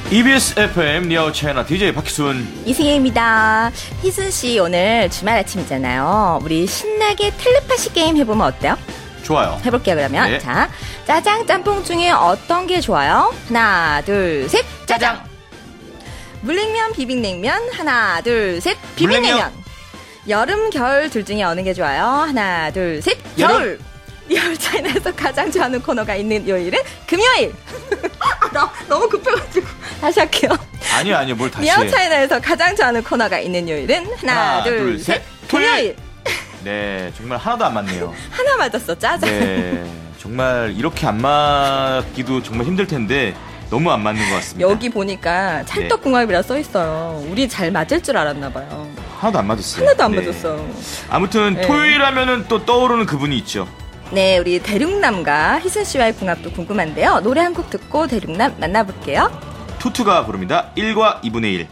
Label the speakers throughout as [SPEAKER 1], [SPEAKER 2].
[SPEAKER 1] EBS FM 니아오 차이나 DJ 박희순
[SPEAKER 2] 이승혜입니다. 희순씨 오늘 주말 아침이잖아요. 우리 신나게 텔레파시 게임 해보면 어때요?
[SPEAKER 1] 좋아요.
[SPEAKER 2] 해볼게요 그러면.
[SPEAKER 1] 네.
[SPEAKER 2] 자, 짜장 짬뽕 중에 어떤 게 좋아요? 하나 둘 셋 짜장. 물냉면 비빔냉면 하나 둘 셋 비빔냉면.
[SPEAKER 1] 물냉면.
[SPEAKER 2] 여름 겨울 둘 중에 어느 게 좋아요? 하나 둘 셋 겨울. 리얼 차이나에서 가장 좋아하는 코너가 있는 요일은 금요일. 나 너무 급해가지고 다시 할게요.
[SPEAKER 1] 아니요 뭘 다시
[SPEAKER 2] 리얼
[SPEAKER 1] 해.
[SPEAKER 2] 차이나에서 가장 좋아하는 코너가 있는 요일은 하나 둘 셋 토요일.
[SPEAKER 1] 네, 정말 하나도 안 맞네요.
[SPEAKER 2] 하나 맞았어. 짜장.
[SPEAKER 1] 네, 정말 이렇게 안 맞기도 정말 힘들 텐데 너무 안 맞는 것 같습니다.
[SPEAKER 2] 여기 보니까 찰떡궁합이라 써있어요. 우리 잘 맞을 줄 알았나 봐요.
[SPEAKER 1] 하나도 안 맞았어요.
[SPEAKER 2] 하나도 안
[SPEAKER 1] 네.
[SPEAKER 2] 맞았어.
[SPEAKER 1] 아무튼
[SPEAKER 2] 네.
[SPEAKER 1] 토요일 하면은 또 떠오르는 그분이 있죠.
[SPEAKER 2] 네, 우리 대륙남과 희순 씨와의 궁합도 궁금한데요. 노래 한 곡 듣고 대륙남 만나볼게요.
[SPEAKER 1] 투투가 부릅니다. 1과 2분의 1.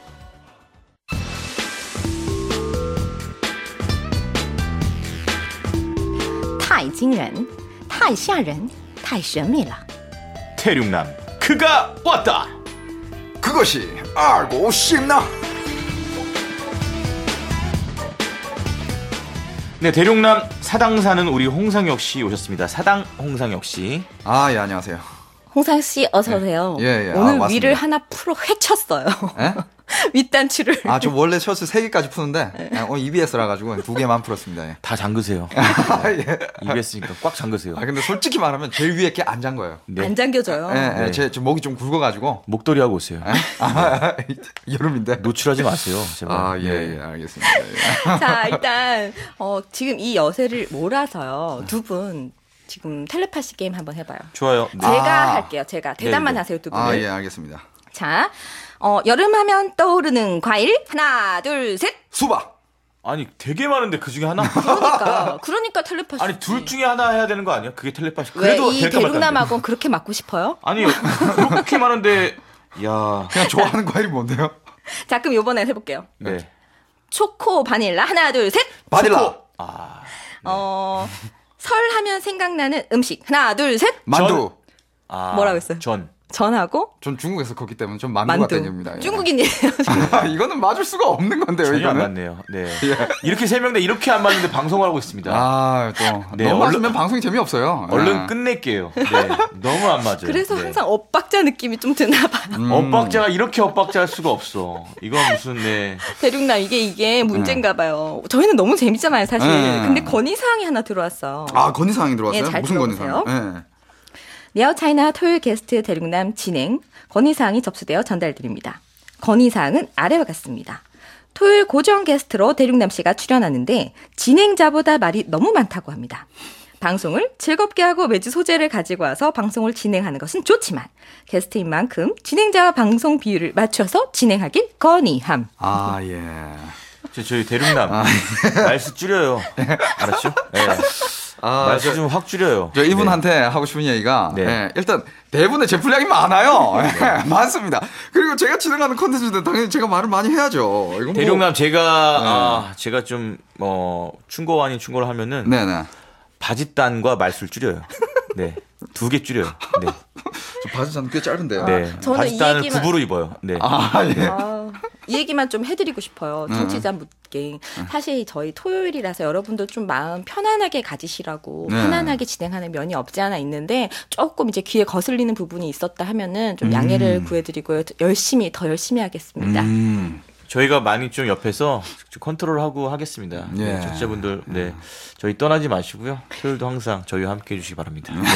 [SPEAKER 2] 太惊人太吓人太神秘了
[SPEAKER 1] 태륙남 그가 왔다.
[SPEAKER 3] 그것이 알고 싶나?
[SPEAKER 1] 네, 대륙남 사당 사는 우리 홍상혁 씨 오셨습니다. 사당 홍상혁 씨.
[SPEAKER 3] 아, 예, 안녕하세요.
[SPEAKER 2] 홍상 씨 어서 오세요.
[SPEAKER 3] 예, 예.
[SPEAKER 2] 오늘
[SPEAKER 3] 맞습니다.
[SPEAKER 2] 위를 하나 풀어 헤쳤어요.
[SPEAKER 3] 예?
[SPEAKER 2] 윗단추를.
[SPEAKER 3] 아, 저 원래 셔츠 3개까지 푸는데 오늘 EBS라 가지고 2개만 풀었습니다. 예.
[SPEAKER 1] 다 잠그세요.
[SPEAKER 3] 아, 예.
[SPEAKER 1] EBS니까 꽉 잠그세요.
[SPEAKER 3] 아, 근데 솔직히 말하면 제일 위에 게 안 잠궈요.
[SPEAKER 1] 네.
[SPEAKER 2] 안 잠겨져요.
[SPEAKER 3] 예, 예.
[SPEAKER 1] 네.
[SPEAKER 3] 제 목이 좀 굵어가지고.
[SPEAKER 1] 목도리 하고 오세요.
[SPEAKER 3] 아, 여름인데.
[SPEAKER 1] 노출하지 마세요. 제발.
[SPEAKER 3] 아, 예,
[SPEAKER 1] 네.
[SPEAKER 3] 예, 알겠습니다. 예.
[SPEAKER 2] 자, 일단 지금 이 여세를 몰아서요. 두 분 지금 텔레파시 게임 한번 해봐요.
[SPEAKER 1] 좋아요. 네.
[SPEAKER 2] 제가 할게요. 제가 대답만
[SPEAKER 1] 네네.
[SPEAKER 2] 하세요, 두 분을.
[SPEAKER 3] 아, 예, 알겠습니다.
[SPEAKER 2] 자, 여름하면 떠오르는 과일 하나, 둘, 셋.
[SPEAKER 3] 수박.
[SPEAKER 1] 아니 되게 많은데 그 중에 하나?
[SPEAKER 2] 그러니까 텔레파시.
[SPEAKER 1] 아니 둘 중에 하나 해야 되는 거 아니야? 그게 텔레파시.
[SPEAKER 2] 왜
[SPEAKER 1] 그래도
[SPEAKER 2] 이
[SPEAKER 1] 될까 말까
[SPEAKER 2] 대륙남하고는 그렇게 맞고 싶어요?
[SPEAKER 1] 아니 그렇게 많은데 야.
[SPEAKER 3] 그냥 좋아하는 과일이 뭔데요?
[SPEAKER 2] 자, 그럼 이번에 해볼게요.
[SPEAKER 1] 네.
[SPEAKER 2] 초코, 바닐라 하나, 둘, 셋.
[SPEAKER 3] 바닐라.
[SPEAKER 1] 초코. 아.
[SPEAKER 2] 설 하면 생각나는 음식 하나, 둘, 셋.
[SPEAKER 3] 만두.
[SPEAKER 1] 아.
[SPEAKER 2] 뭐라고 했어요?
[SPEAKER 1] 전.
[SPEAKER 2] 전하고
[SPEAKER 3] 전 중국에서 컸기 때문에 좀 만두가 땡깁니다. 예.
[SPEAKER 2] 중국인이에요.
[SPEAKER 3] 아, 이거는 맞을 수가 없는 건데요,
[SPEAKER 1] 전혀 안
[SPEAKER 3] 이거는.
[SPEAKER 1] 맞네요. 네. 이렇게 세 명 다 이렇게 안 맞는데 방송을 하고 있습니다.
[SPEAKER 3] 아, 또.
[SPEAKER 1] 네,
[SPEAKER 3] 너무
[SPEAKER 1] 얼른-
[SPEAKER 3] 맞으면 방송이 재미없어요.
[SPEAKER 1] 얼른
[SPEAKER 3] 예.
[SPEAKER 1] 끝낼게요. 네. 너무 안 맞아요.
[SPEAKER 2] 그래서
[SPEAKER 1] 네.
[SPEAKER 2] 항상 엇박자 느낌이 좀 드나 봐요.
[SPEAKER 1] 엇박자가 이렇게 엇박자할 수가 없어. 이건 무슨 네.
[SPEAKER 2] 대륙남 이게 문제인가 봐요. 저희는 너무 재밌잖아요, 사실.
[SPEAKER 3] 네.
[SPEAKER 2] 근데 건의사항이 하나 들어왔어.
[SPEAKER 3] 아, 건의사항이 들어왔어요?
[SPEAKER 2] 예, 잘
[SPEAKER 3] 무슨
[SPEAKER 2] 들어보세요.
[SPEAKER 3] 건의사항? 예.
[SPEAKER 2] 리아웃 차이나 토요일 게스트 대륙남 진행 건의사항이 접수되어 전달드립니다. 건의사항은 아래와 같습니다. 토요일 고정 게스트로 대륙남 씨가 출연하는데 진행자보다 말이 너무 많다고 합니다. 방송을 즐겁게 하고 매주 소재를 가지고 와서 방송을 진행하는 것은 좋지만 게스트인 만큼 진행자와 방송 비율을 맞춰서 진행하길 건의함.
[SPEAKER 3] 아, 예.
[SPEAKER 1] 저희 대륙남 말수 줄여요. 알았죠? 네.
[SPEAKER 3] 아,
[SPEAKER 1] 말수 좀 확 줄여요.
[SPEAKER 3] 저 이분한테 하고 싶은 얘기가
[SPEAKER 1] 네.
[SPEAKER 3] 예, 일단 대부분의 제 분량이 많아요. 예, 많습니다. 그리고 제가 진행하는 콘텐츠는 당연히 제가 말을 많이 해야죠. 이건
[SPEAKER 1] 대륙남 제가 제가 좀 충고 아닌 충고를 하면은
[SPEAKER 3] 네네.
[SPEAKER 1] 바짓단과 말수를 줄여요. 네. 2개 줄여요. 네.
[SPEAKER 3] 저 바지잔 꽤 짧은데요.
[SPEAKER 1] 네.
[SPEAKER 2] 저는 이
[SPEAKER 1] 바짓단을
[SPEAKER 2] 얘기만-
[SPEAKER 1] 9부로 입어요. 네.
[SPEAKER 3] 아, 예.
[SPEAKER 2] 이 얘기만 좀 해드리고 싶어요. 청취자 묻게. 사실 저희 토요일이라서 여러분들 좀 마음 편안하게 가지시라고
[SPEAKER 3] 네.
[SPEAKER 2] 편안하게 진행하는 면이 없지 않아 있는데 조금 이제 귀에 거슬리는 부분이 있었다 하면은 좀 양해를 구해드리고요. 더 열심히 하겠습니다.
[SPEAKER 1] 저희가 많이 좀 옆에서 컨트롤하고 하겠습니다.
[SPEAKER 3] 예.
[SPEAKER 1] 네, 청취자분들, 네. 저희 떠나지 마시고요. 토요일도 항상 저희와 함께 해주시기 바랍니다. 네.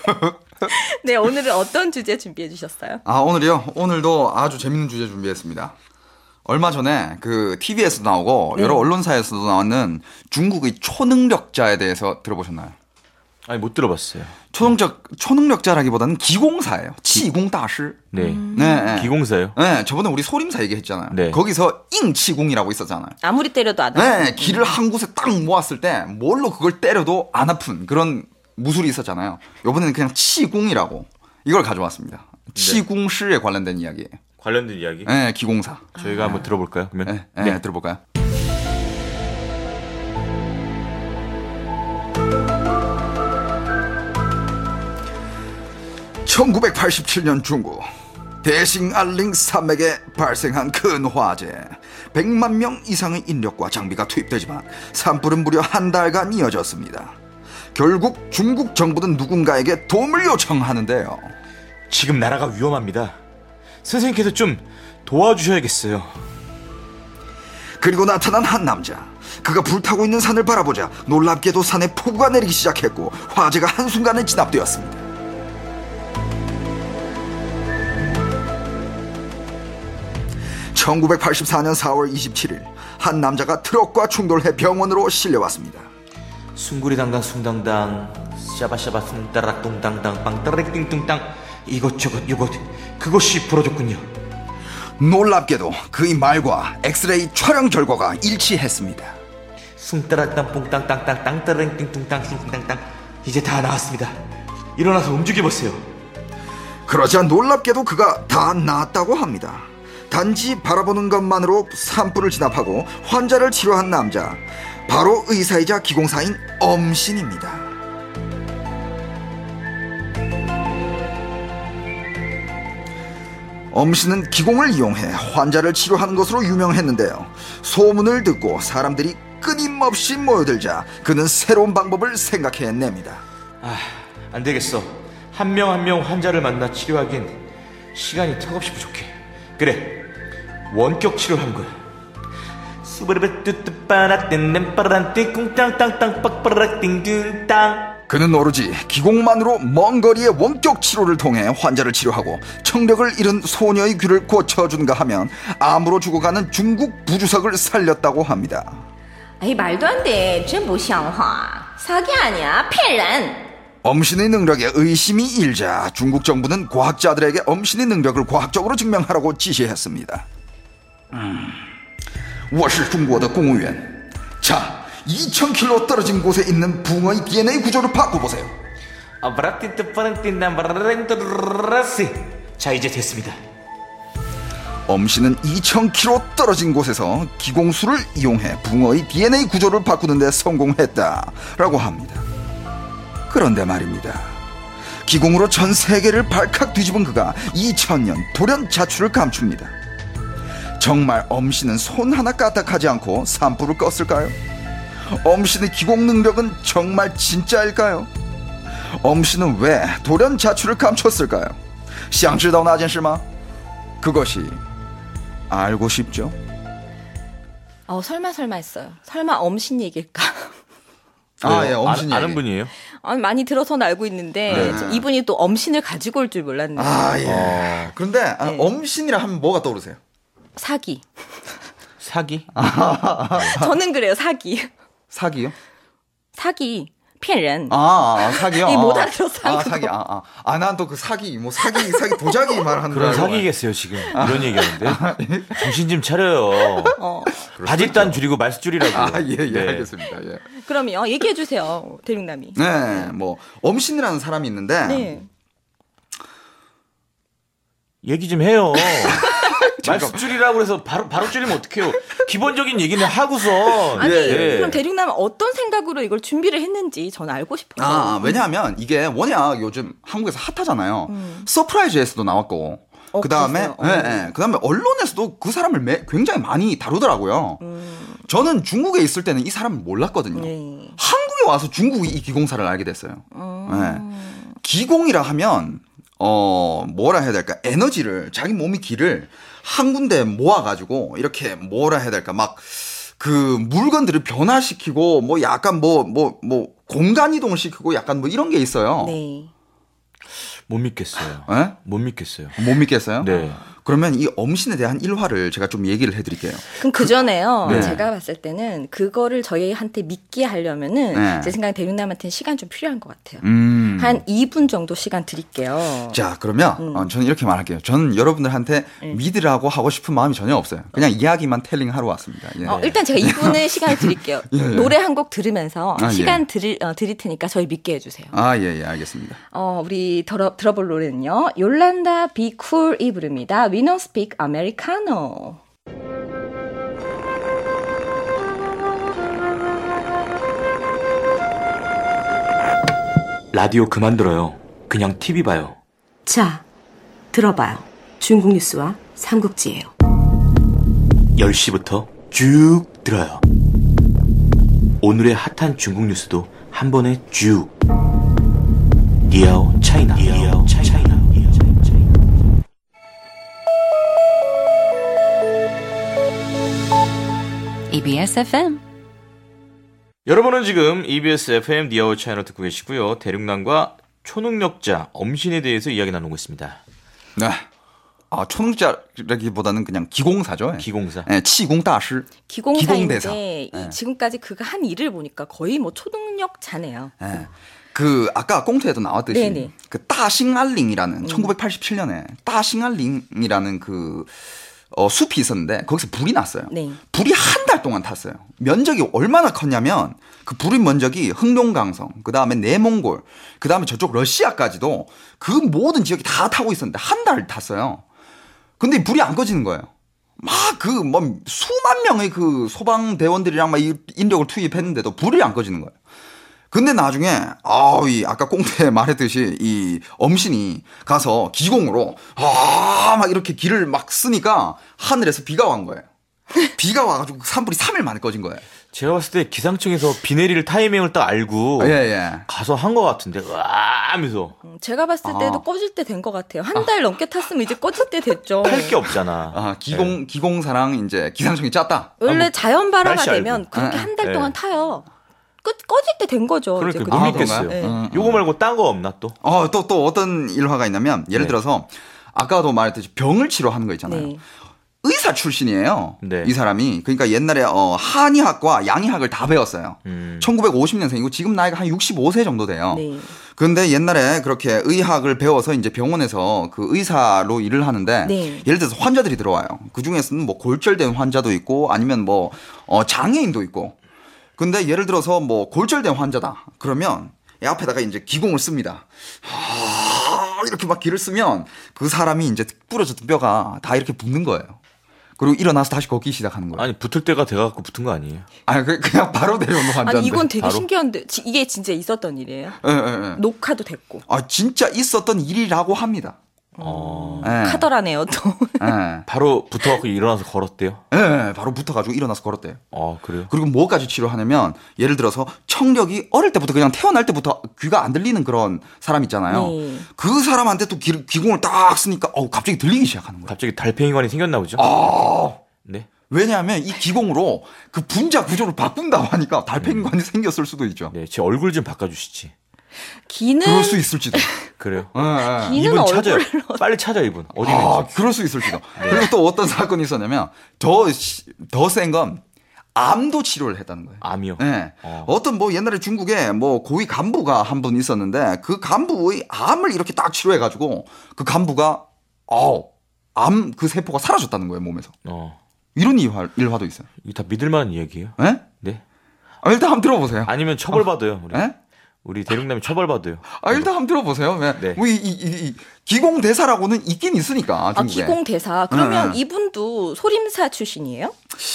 [SPEAKER 2] 네, 오늘은 어떤 주제 준비해 주셨어요?
[SPEAKER 3] 아, 오늘이요? 오늘도 아주 재밌는 주제 준비했습니다. 얼마 전에 그 TV에서도 나오고 여러 언론사에서도 나왔는 중국의 초능력자에 대해서 들어보셨나요?
[SPEAKER 1] 아니, 못 들어봤어요.
[SPEAKER 3] 초능력자라기보다는 기공사예요. 치공다시.
[SPEAKER 1] 네.
[SPEAKER 3] 네.
[SPEAKER 1] 기공사요?
[SPEAKER 3] 네, 저번에 우리 소림사 얘기했잖아요.
[SPEAKER 1] 네.
[SPEAKER 3] 거기서 잉치공이라고 있었잖아요.
[SPEAKER 2] 아무리 때려도 안 아파요.
[SPEAKER 3] 네, 기를 한 곳에 딱 모았을 때 뭘로 그걸 때려도 안 아픈 그런 무술이 있었잖아요. 이번에는 그냥 치공이라고 이걸 가져왔습니다. 치공시에 관련된 이야기예요.
[SPEAKER 1] 관련된 이야기?
[SPEAKER 3] 네, 기공사.
[SPEAKER 1] 저희가 한번 들어볼까요? 그러면?
[SPEAKER 3] 네, 들어볼까요? 1987년 중국 대싱알링 산맥에 발생한 큰 화재. 100만 명 이상의 인력과 장비가 투입되지만 산불은 무려 한 달간 이어졌습니다. 결국 중국 정부는 누군가에게 도움을 요청하는데요.
[SPEAKER 1] 지금 나라가 위험합니다. 선생님께서 좀 도와주셔야겠어요.
[SPEAKER 3] 그리고 나타난 한 남자. 그가 불타고 있는 산을 바라보자 놀랍게도 산에 폭우가 내리기 시작했고 화재가 한순간에 진압되었습니다. (1984년 4월 27일) 한 남자가 트럭과 충돌해 병원으로 실려왔습니다.
[SPEAKER 1] 숭구리당당 숭당당 샤바샤바 숭따락 뚱당당 빵따라릭 띵뚱땅 이것저것 요것 그것이 부러졌군요.
[SPEAKER 3] 놀랍게도 그의 말과 엑스레이 촬영 결과가 일치했습니다.
[SPEAKER 1] 숭따락땅 뽕땅땅땅 땅따라릭 띵뚱땅 숭땅땅 이제 다 나았습니다. 일어나서 움직여보세요.
[SPEAKER 3] 그러자 놀랍게도 그가 다 나았다고 합니다. 단지 바라보는 것만으로 산불을 진압하고 환자를 치료한 남자, 바로 의사이자 기공사인 엄신입니다. 엄신은 기공을 이용해 환자를 치료하는 것으로 유명했는데요. 소문을 듣고 사람들이 끊임없이 모여들자 그는 새로운 방법을 생각해냅니다.
[SPEAKER 1] 안되겠어. 한 명 한 명 환자를 만나 치료하기엔 시간이 턱없이 부족해. 그래, 원격 치료를 하는 거야.
[SPEAKER 3] 그는 오로지 기공만으로 먼 거리의 원격 치료를 통해 환자를 치료하고 청력을 잃은 소녀의 귀를 고쳐준가 하면 암으로 죽어가는 중국 부주석을 살렸다고 합니다.
[SPEAKER 2] 에이, 말도 안 돼. 真不像话. 사기 아니야. 骗人.
[SPEAKER 3] 엄신의 능력에 의심이 일자 중국 정부는 과학자들에게 엄신의 능력을 과학적으로 증명하라고 지시했습니다. 我是中国的公务员. 자, 2000km 떨어진 곳에 있는 붕어의 DNA 구조를 바꿔보세요.
[SPEAKER 1] 자, 이제 됐습니다.
[SPEAKER 3] 엄신은 2000km 떨어진 곳에서 기공수를 이용해 붕어의 DNA 구조를 바꾸는 데 성공했다라고 합니다. 그런데 말입니다. 기공으로 전 세계를 발칵 뒤집은 그가 2000년 돌연 자출을 감춥니다. 정말 엄신은 손 하나 까딱하지 않고 산불을 껐을까요? 엄신의 기공 능력은 정말 진짜일까요? 엄신은 왜 돌연 자출을 감췄을까요? 想知道那件事吗? 그것이 알고 싶죠?
[SPEAKER 2] 설마 했어요. 설마 엄신 얘기일까?
[SPEAKER 3] 예, 엄신
[SPEAKER 1] 아는
[SPEAKER 3] 얘기.
[SPEAKER 1] 분이에요?
[SPEAKER 2] 많이 들어서는 알고 있는데
[SPEAKER 3] 네.
[SPEAKER 2] 이분이 또 엄신을 가지고 올 줄 몰랐네요.
[SPEAKER 3] 예. 그런데 엄신이라 하면 뭐가 떠오르세요?
[SPEAKER 2] 사기.
[SPEAKER 1] 사기?
[SPEAKER 2] 저는 그래요. 사기.
[SPEAKER 3] 사기요?
[SPEAKER 2] 사기. 骗人.
[SPEAKER 3] 사기요?
[SPEAKER 2] 못 알아들었어.
[SPEAKER 3] 사기. 난 또 그 사기, 사기 도자기 말하는
[SPEAKER 1] 그런
[SPEAKER 3] 줄 알고.
[SPEAKER 1] 사기겠어요 지금. 이런 얘기하는데. 정신 좀 차려요. 바짓도 안 줄이고 말수 줄이라고.
[SPEAKER 3] 예,
[SPEAKER 1] 네.
[SPEAKER 3] 알겠습니다. 예.
[SPEAKER 2] 그럼요. 얘기해 주세요. 대륙남이.
[SPEAKER 3] 네, 엄신이라는 사람이 있는데.
[SPEAKER 2] 네.
[SPEAKER 1] 얘기 좀 해요. 말수 줄이라고 해서 바로 줄이면 어떡해요. 기본적인 얘기는 하고서.
[SPEAKER 2] 아니,
[SPEAKER 3] 예.
[SPEAKER 2] 그럼 대륙남은 어떤 생각으로 이걸 준비를 했는지 저는 알고 싶어요.
[SPEAKER 3] 왜냐하면 이게 워낙 요즘 한국에서 핫하잖아요. 서프라이즈에서도 나왔고. 그다음에 그다음에 언론에서도 그 사람을 굉장히 많이 다루더라고요. 저는 중국에 있을 때는 이 사람을 몰랐거든요.
[SPEAKER 2] 네.
[SPEAKER 3] 한국에 와서 중국이 이 기공사를 알게 됐어요. 네. 기공이라 하면 뭐라 해야 될까? 에너지를, 자기 몸의 기를 한 군데 모아가지고 이렇게 뭐라 해야 될까? 막 그 물건들을 변화시키고 약간 공간 이동을 시키고 약간 이런 게 있어요.
[SPEAKER 2] 네.
[SPEAKER 1] 못 믿겠어요.
[SPEAKER 3] 네?
[SPEAKER 1] 못 믿겠어요.
[SPEAKER 3] 못 믿겠어요?
[SPEAKER 1] 네.
[SPEAKER 3] 그러면 이 엄신에 대한 일화를 제가 좀 얘기를 해드릴게요.
[SPEAKER 2] 그럼 그 전에요.
[SPEAKER 3] 네.
[SPEAKER 2] 제가 봤을 때는 그거를 저희한테 믿게 하려면은
[SPEAKER 3] 네.
[SPEAKER 2] 제 생각에 대륙남한테는 시간 좀 필요한 것 같아요.
[SPEAKER 3] 한
[SPEAKER 2] 2분 정도 시간 드릴게요.
[SPEAKER 3] 자, 그러면 저는 이렇게 말할게요. 저는 여러분들한테 믿으라고 하고 싶은 마음이 전혀 없어요. 그냥 이야기만 텔링 하러 왔습니다. 예.
[SPEAKER 2] 일단 제가 2분의 시간을 드릴게요.
[SPEAKER 3] 예.
[SPEAKER 2] 노래 한 곡 들으면서 시간
[SPEAKER 3] 예.
[SPEAKER 2] 드릴 테니까 저희 믿게 해주세요.
[SPEAKER 3] 예, 알겠습니다.
[SPEAKER 2] 우리 들어볼 노래는요. 요란다 비 쿨이 부릅니다. We don't speak Americano.
[SPEAKER 1] 라디오 그만 들어요. 그냥 TV 봐요.
[SPEAKER 2] 자, 들어봐요.
[SPEAKER 4] 중국 뉴스와 삼국지예요.
[SPEAKER 1] 10시부터 쭉 들어요. 오늘의 핫한 중국 뉴스도 한 번에 쭉. 니아오 차이나. 니아오 차이나.
[SPEAKER 5] EBS FM.
[SPEAKER 1] 여러분은 지금 EBS FM 니아오 차이나 듣고 계시고요. 대륙난과 초능력자 엄신에 대해서 이야기 나누고 있습니다.
[SPEAKER 3] 네. 초능력자라기보다는 그냥 기공사죠.
[SPEAKER 1] 기공사.
[SPEAKER 3] 네, 치공다시. 기공대사.
[SPEAKER 2] 기공사인데 지금까지 그가 한 일을 보니까 거의 뭐 초능력자네요.
[SPEAKER 3] 네. 그 아까 꽁트에도 나왔듯이
[SPEAKER 2] 네네.
[SPEAKER 3] 그 따싱알링이라는 1987년에 따싱알링이라는 그 숲이 있었는데 거기서 불이 났어요.
[SPEAKER 2] 네.
[SPEAKER 3] 불이 한 달 동안 탔어요. 면적이 얼마나 컸냐면 그 불의 면적이 흑룡강성, 그 다음에 내몽골, 그 다음에 저쪽 러시아까지도 그 모든 지역이 다 타고 있었는데 한 달 탔어요. 근데 불이 안 꺼지는 거예요. 막 그 뭐 수만 명의 그 소방대원들이랑 막 인력을 투입했는데도 불이 안 꺼지는 거예요. 근데 나중에 이 아까 꽁트에 말했듯이 이 엄신이 가서 기공으로 막 이렇게 길을 막 쓰니까 하늘에서 비가 온 거예요. 비가 와가지고 산불이 3일 만에 꺼진 거예요.
[SPEAKER 1] 제가 봤을 때 기상청에서 비 내릴 타이밍을 딱 알고 가서 한 것 같은데 와 하면서
[SPEAKER 2] 제가 봤을 때도 꺼질 때 된 것 같아요. 한 달 넘게 탔으면 이제 꺼질 때 됐죠.
[SPEAKER 1] 할 게 없잖아.
[SPEAKER 3] 기공사랑 이제 기상청이 짰다.
[SPEAKER 2] 원래 자연 발화가
[SPEAKER 1] 날씨
[SPEAKER 2] 되면
[SPEAKER 1] 알고.
[SPEAKER 2] 그렇게 한 달 동안 타요. 꺼질 때 된 거죠.
[SPEAKER 1] 그러니까
[SPEAKER 2] 이제
[SPEAKER 1] 못 믿겠어요.
[SPEAKER 2] 네.
[SPEAKER 1] 요거 말고 딴 거 없나 또?
[SPEAKER 3] 또 어떤 일화가 있냐면 예를 들어서 아까도 말했듯이 병을 치료하는 거 있잖아요.
[SPEAKER 2] 네.
[SPEAKER 3] 의사 출신이에요.
[SPEAKER 1] 네.
[SPEAKER 3] 이 사람이. 그러니까 옛날에 한의학과 양의학을 다 배웠어요. 1950년생이고 지금 나이가 한 65세 정도 돼요.
[SPEAKER 2] 네.
[SPEAKER 3] 근데 옛날에 그렇게 의학을 배워서 이제 병원에서 그 의사로 일을 하는데
[SPEAKER 2] 네.
[SPEAKER 3] 예를 들어서 환자들이 들어와요. 그 중에서는 뭐 골절된 환자도 있고 아니면 뭐 장애인도 있고. 근데 예를 들어서 뭐 골절된 환자다. 그러면 이 앞에다가 이제 기공을 씁니다. 이렇게 막 기를 쓰면 그 사람이 이제 부러졌던 뼈가 다 이렇게 붙는 거예요. 그리고 일어나서 다시 걷기 시작하는 거예요.
[SPEAKER 1] 아니 붙을 때가 돼갖고 붙은 거 아니에요?
[SPEAKER 3] 그냥 바로 내려오는 환자인데.
[SPEAKER 2] 아니 이건 되게
[SPEAKER 1] 바로?
[SPEAKER 2] 신기한데 이게 진짜 있었던 일이에요?
[SPEAKER 3] 예.
[SPEAKER 2] 녹화도 됐고.
[SPEAKER 3] 진짜 있었던 일이라고 합니다. 예.
[SPEAKER 2] 카더라네요 또.
[SPEAKER 3] 예.
[SPEAKER 1] 바로 붙어갖고 일어나서 걸었대요?
[SPEAKER 3] 예, 바로 붙어가지고 일어나서 걸었대요.
[SPEAKER 1] 그래요?
[SPEAKER 3] 그리고 뭐까지 치료하냐면 예를 들어서 청력이 어릴 때부터 그냥 태어날 때부터 귀가 안 들리는 그런 사람 있잖아요.
[SPEAKER 2] 네.
[SPEAKER 3] 그 사람한테 또 기공을 딱 쓰니까 갑자기 들리기 시작하는 거예요.
[SPEAKER 1] 갑자기 달팽이관이 생겼나 보죠? 네.
[SPEAKER 3] 왜냐하면 이 기공으로 그 분자 구조를 바꾼다고 하니까 달팽이관이 생겼을 수도 있죠.
[SPEAKER 1] 네, 제 얼굴 좀 바꿔주시지.
[SPEAKER 2] 기는
[SPEAKER 3] 그럴 수 있을지도.
[SPEAKER 1] 그래요?
[SPEAKER 2] 기는
[SPEAKER 1] 이분 찾아요.
[SPEAKER 2] 얼굴로.
[SPEAKER 1] 빨리 찾아 이분. 어디 있는지.
[SPEAKER 3] 그럴 수 있을지도. 그리고 또 어떤 사건이 있었냐면 더 센 건 암도 치료를 했다는 거예요.
[SPEAKER 1] 암이요?
[SPEAKER 3] 네. 어떤 뭐 옛날에 중국에 뭐 고위 간부가 한 분 있었는데 그 간부의 암을 이렇게 딱 치료해가지고 그 간부가 암 그 세포가 사라졌다는 거예요 몸에서. 이런 일화도 있어요.
[SPEAKER 1] 이거 다 믿을 만한 이야기예요?
[SPEAKER 3] 네?
[SPEAKER 1] 네.
[SPEAKER 3] 일단 한번 들어보세요.
[SPEAKER 1] 아니면 처벌받아요. 우리.
[SPEAKER 3] 네?
[SPEAKER 1] 우리 대륙남이 처벌받아요.
[SPEAKER 3] 일단 한번 들어보세요.
[SPEAKER 1] 네.
[SPEAKER 3] 뭐 이 기공 대사라고는 있긴 있으니까 중국에.
[SPEAKER 2] 기공 대사. 그러면 이분도 소림사 출신이에요?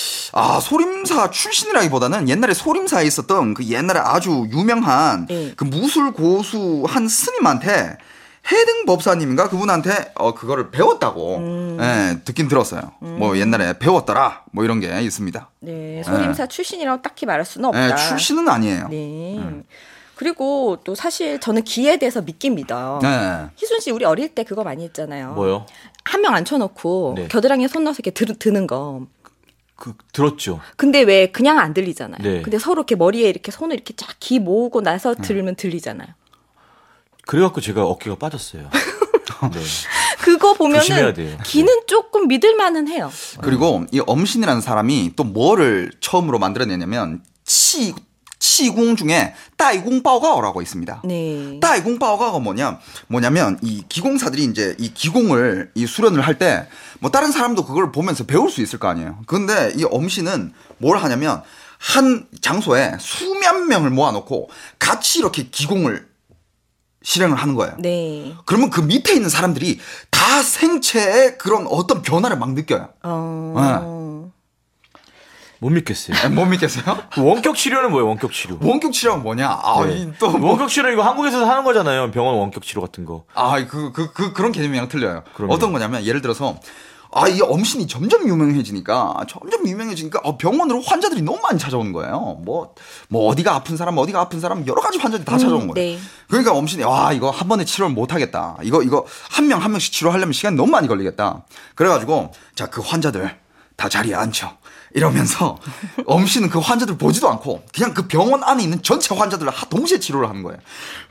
[SPEAKER 3] 소림사 출신이라기보다는 옛날에 소림사에 있었던 그 옛날에 아주 유명한 그 무술 고수 한 스님한테 해등 법사님인가 그분한테 그거를 배웠다고 듣긴 들었어요. 뭐 옛날에 배웠더라 뭐 이런 게 있습니다.
[SPEAKER 2] 네, 소림사 출신이라고 딱히 말할 수는 없다.
[SPEAKER 3] 출신은 아니에요.
[SPEAKER 2] 네. 그리고 또 사실 저는 기에 대해서 믿긴 믿어요.
[SPEAKER 3] 네.
[SPEAKER 2] 희순 씨 우리 어릴 때 그거 많이 했잖아요.
[SPEAKER 1] 뭐요?
[SPEAKER 2] 한 명 앉혀놓고
[SPEAKER 1] 네.
[SPEAKER 2] 겨드랑이에 손 넣어서 이렇게 드는 거.
[SPEAKER 1] 들었죠.
[SPEAKER 2] 근데 왜 그냥 안 들리잖아요.
[SPEAKER 1] 네.
[SPEAKER 2] 근데 서로 이렇게 머리에 이렇게 손을 이렇게 쫙 기 모으고 나서 들으면 들리잖아요.
[SPEAKER 1] 그래갖고 제가 어깨가 빠졌어요. 네.
[SPEAKER 2] 그거
[SPEAKER 1] 조심해야
[SPEAKER 2] 보면은
[SPEAKER 1] 돼요.
[SPEAKER 2] 기는 조금 믿을만은 해요.
[SPEAKER 3] 그리고 이 엄신이라는 사람이 또 뭐를 처음으로 만들어내냐면 치궁 중에 따이궁바오가오라고 있습니다.
[SPEAKER 2] 네.
[SPEAKER 3] 따이궁바오가오가 뭐냐면 이 기공사들이 이제 이 기공을 이 수련을 할 때 뭐 다른 사람도 그걸 보면서 배울 수 있을 거 아니에요. 근데 이 엄신은 뭘 하냐면 한 장소에 수만 명을 모아놓고 같이 이렇게 기공을 실행을 하는 거예요.
[SPEAKER 2] 네.
[SPEAKER 3] 그러면 그 밑에 있는 사람들이 다 생체의 그런 어떤 변화를 막 느껴요.
[SPEAKER 1] 못 믿겠어요.
[SPEAKER 3] 못 믿겠어요?
[SPEAKER 1] 원격 치료는 뭐예요? 원격 치료.
[SPEAKER 3] 원격 치료가 뭐냐?
[SPEAKER 1] 네.
[SPEAKER 3] 또
[SPEAKER 1] 원격 치료 이거 한국에서 하는 거잖아요. 병원 원격 치료 같은 거.
[SPEAKER 3] 그런 개념이랑 틀려요.
[SPEAKER 1] 그럼요.
[SPEAKER 3] 어떤 거냐면 예를 들어서 이 엄신이 점점 유명해지니까 병원으로 환자들이 너무 많이 찾아오는 거예요. 뭐 어디가 아픈 사람 여러 가지 환자들이 다 찾아오는 거예요.
[SPEAKER 2] 네.
[SPEAKER 3] 그러니까 엄신이 이거 한 번에 치료를 못 하겠다. 이거 한 명씩 치료하려면 시간이 너무 많이 걸리겠다. 그래가지고 자, 그 환자들 다 자리에 앉혀. 이러면서 엄씨는 그 환자들 보지도 않고 그냥 그 병원 안에 있는 전체 환자들을 동시에 치료를 하는 거예요.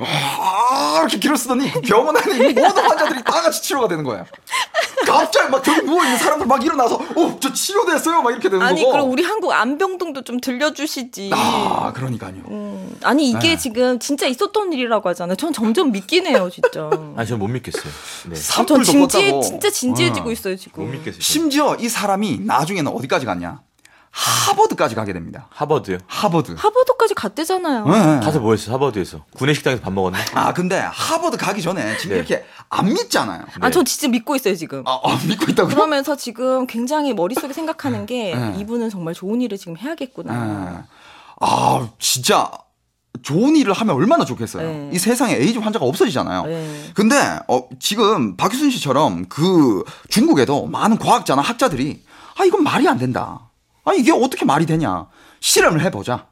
[SPEAKER 3] 이렇게 길을 쓰더니 그 병원 안에 있는 모든 환자들이 다 같이 치료가 되는 거예요. 갑자기 막 저기 누워있는 사람들 막 일어나서 저 치료됐어요 막 이렇게 되는
[SPEAKER 2] 아니,
[SPEAKER 3] 거고.
[SPEAKER 2] 그럼 우리 한국 안병동도 좀 들려주시지.
[SPEAKER 3] 그러니까요.
[SPEAKER 2] 아니, 이게
[SPEAKER 3] 네. 지금
[SPEAKER 2] 진짜 있었던 일이라고 하잖아요. 전 점점 믿긴 해요, 진짜.
[SPEAKER 1] 아니, 전 못 믿겠어요. 네.
[SPEAKER 2] 전
[SPEAKER 3] 산불도 껐다고.
[SPEAKER 2] 진짜 진지해지고 있어요, 지금.
[SPEAKER 1] 못 믿겠어요.
[SPEAKER 3] 심지어 이 사람이 나중에는 어디까지 갔냐? 하버드까지 가게 됩니다.
[SPEAKER 1] 하버드요?
[SPEAKER 2] 하버드까지 갔대잖아요.
[SPEAKER 3] 네.
[SPEAKER 1] 가서 뭐 했어? 하버드에서. 구내식당에서 밥 먹었나?
[SPEAKER 3] 근데 하버드 가기 전에 지금
[SPEAKER 1] 네.
[SPEAKER 3] 이렇게 안 믿잖아요.
[SPEAKER 2] 아, 저 진짜 믿고 있어요, 지금.
[SPEAKER 3] 믿고 있다고요?
[SPEAKER 2] 그러면서 지금 굉장히 머릿속에 생각하는 게
[SPEAKER 3] 네.
[SPEAKER 2] 이분은 정말 좋은 일을 지금 해야겠구나.
[SPEAKER 3] 진짜 좋은 일을 하면 얼마나 좋겠어요.
[SPEAKER 2] 네.
[SPEAKER 3] 이 세상에 에이즈 환자가 없어지잖아요.
[SPEAKER 2] 네.
[SPEAKER 3] 근데 지금 박유순 씨처럼 그 중국에도 많은 과학자나 학자들이 이건 말이 안 된다. 이게 어떻게 말이 되냐. 실험을 해보자.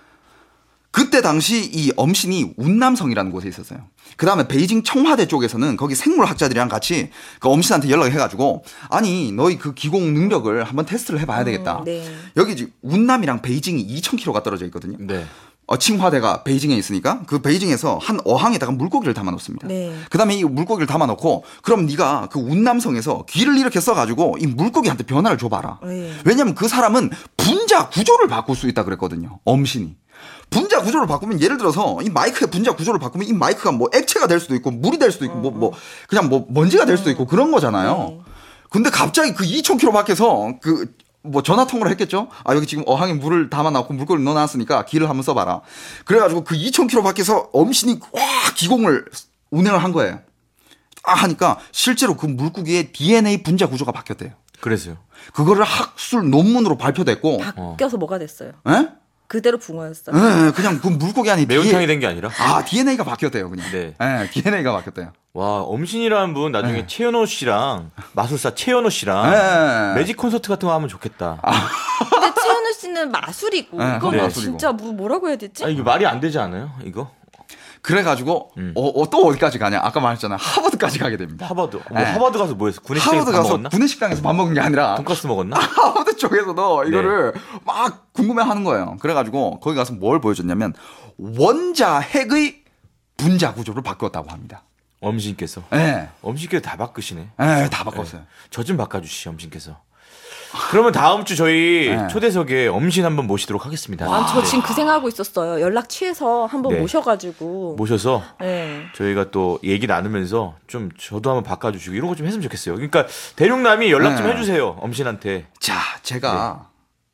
[SPEAKER 3] 그때 당시 이 엄신이 운남성이라는 곳에 있었어요. 그 다음에 베이징 청와대 쪽에서는 거기 생물학자들이랑 같이 그 엄신한테 연락을 해가지고 너희 그 기공 능력을 한번 테스트를 해봐야 되겠다.
[SPEAKER 2] 네.
[SPEAKER 3] 여기 지금 운남이랑 베이징이 2,000km가 떨어져 있거든요.
[SPEAKER 1] 네.
[SPEAKER 3] 칭화대가 베이징에 있으니까 그 베이징에서 한 어항에다가 물고기를 담아놓습니다.
[SPEAKER 2] 네.
[SPEAKER 3] 그다음에 이 물고기를 담아놓고 그럼 네가 그 운남성에서 귀를 이렇게 써가지고 이 물고기한테 변화를 줘봐라.
[SPEAKER 2] 네.
[SPEAKER 3] 왜냐면 그 사람은 분자 구조를 바꿀 수 있다 그랬거든요. 엄신이. 분자 구조를 바꾸면 예를 들어서 이 마이크의 분자 구조를 바꾸면 이 마이크가 뭐 액체가 될 수도 있고 물이 될 수도 있고 그냥 먼지가 될 수도 있고 그런 거잖아요. 근데 갑자기 그 2,000km 밖에서 전화 통화를 했겠죠? 여기 지금 어항에 물을 담아놨고 물고기를 넣어놨으니까 기를 한번 써봐라. 그래가지고 그 2,000km 밖에서 엄신이 기공을 운행을 한 거예요. 하니까 실제로 그 물고기의 DNA 분자 구조가 바뀌었대요.
[SPEAKER 1] 그래서요.
[SPEAKER 3] 그거를 학술 논문으로 발표됐고.
[SPEAKER 2] 바뀌어서 뭐가 됐어요?
[SPEAKER 3] 예?
[SPEAKER 2] 그대로 붕어였어요.
[SPEAKER 3] 네, 그냥 그 물고기 안에
[SPEAKER 1] 매운탕이 된 게 아니라?
[SPEAKER 3] DNA가 바뀌었대요, 그냥.
[SPEAKER 1] 네.
[SPEAKER 3] DNA가 바뀌었대요.
[SPEAKER 1] 와, 엄신이라는 분 나중에 최연호 씨랑 마술사 최연호 씨랑
[SPEAKER 3] 네.
[SPEAKER 1] 매직 콘서트 같은 거 하면 좋겠다.
[SPEAKER 2] 근데 최현우 씨는 마술이고
[SPEAKER 3] 네,
[SPEAKER 2] 이거는
[SPEAKER 3] 마술이고.
[SPEAKER 2] 진짜 뭐라고 해야 되지?
[SPEAKER 1] 이게 말이 안 되지 않아요? 이거?
[SPEAKER 3] 그래가지고 또 어디까지 가냐? 아까 말했잖아요. 하버드까지 가게 됩니다.
[SPEAKER 1] 하버드.
[SPEAKER 3] 네.
[SPEAKER 1] 하버드 가서 뭐 했어? 구내식당에서
[SPEAKER 3] 하버드
[SPEAKER 1] 밥
[SPEAKER 3] 가서
[SPEAKER 1] 먹었나?
[SPEAKER 3] 구내식당에서 밥 먹은 게 아니라
[SPEAKER 1] 돈가스 먹었나?
[SPEAKER 3] 하버드 쪽에서도 이거를 막 궁금해하는 거예요. 그래가지고 거기 가서 뭘 보여줬냐면 원자 핵의 분자 구조를 바꿨다고 합니다.
[SPEAKER 1] 엄신께서.
[SPEAKER 3] 네.
[SPEAKER 1] 엄신께서 다 바꾸시네.
[SPEAKER 3] 네, 다 바꿨어요.
[SPEAKER 1] 저 좀 바꿔주시죠, 엄신께서. 그러면 다음 주 저희
[SPEAKER 3] 네.
[SPEAKER 1] 초대석에 엄신 한번 모시도록 하겠습니다.
[SPEAKER 2] 저 지금 그 생각하고 있었어요. 연락 취해서 한번
[SPEAKER 1] 네.
[SPEAKER 2] 모셔가지고.
[SPEAKER 1] 모셔서
[SPEAKER 2] 네.
[SPEAKER 1] 저희가 또 얘기 나누면서 좀 저도 한번 바꿔주시고 이런 거 좀 했으면 좋겠어요. 그러니까 대륙남이 연락 좀
[SPEAKER 3] 네.
[SPEAKER 1] 해주세요, 엄신한테.
[SPEAKER 3] 자, 제가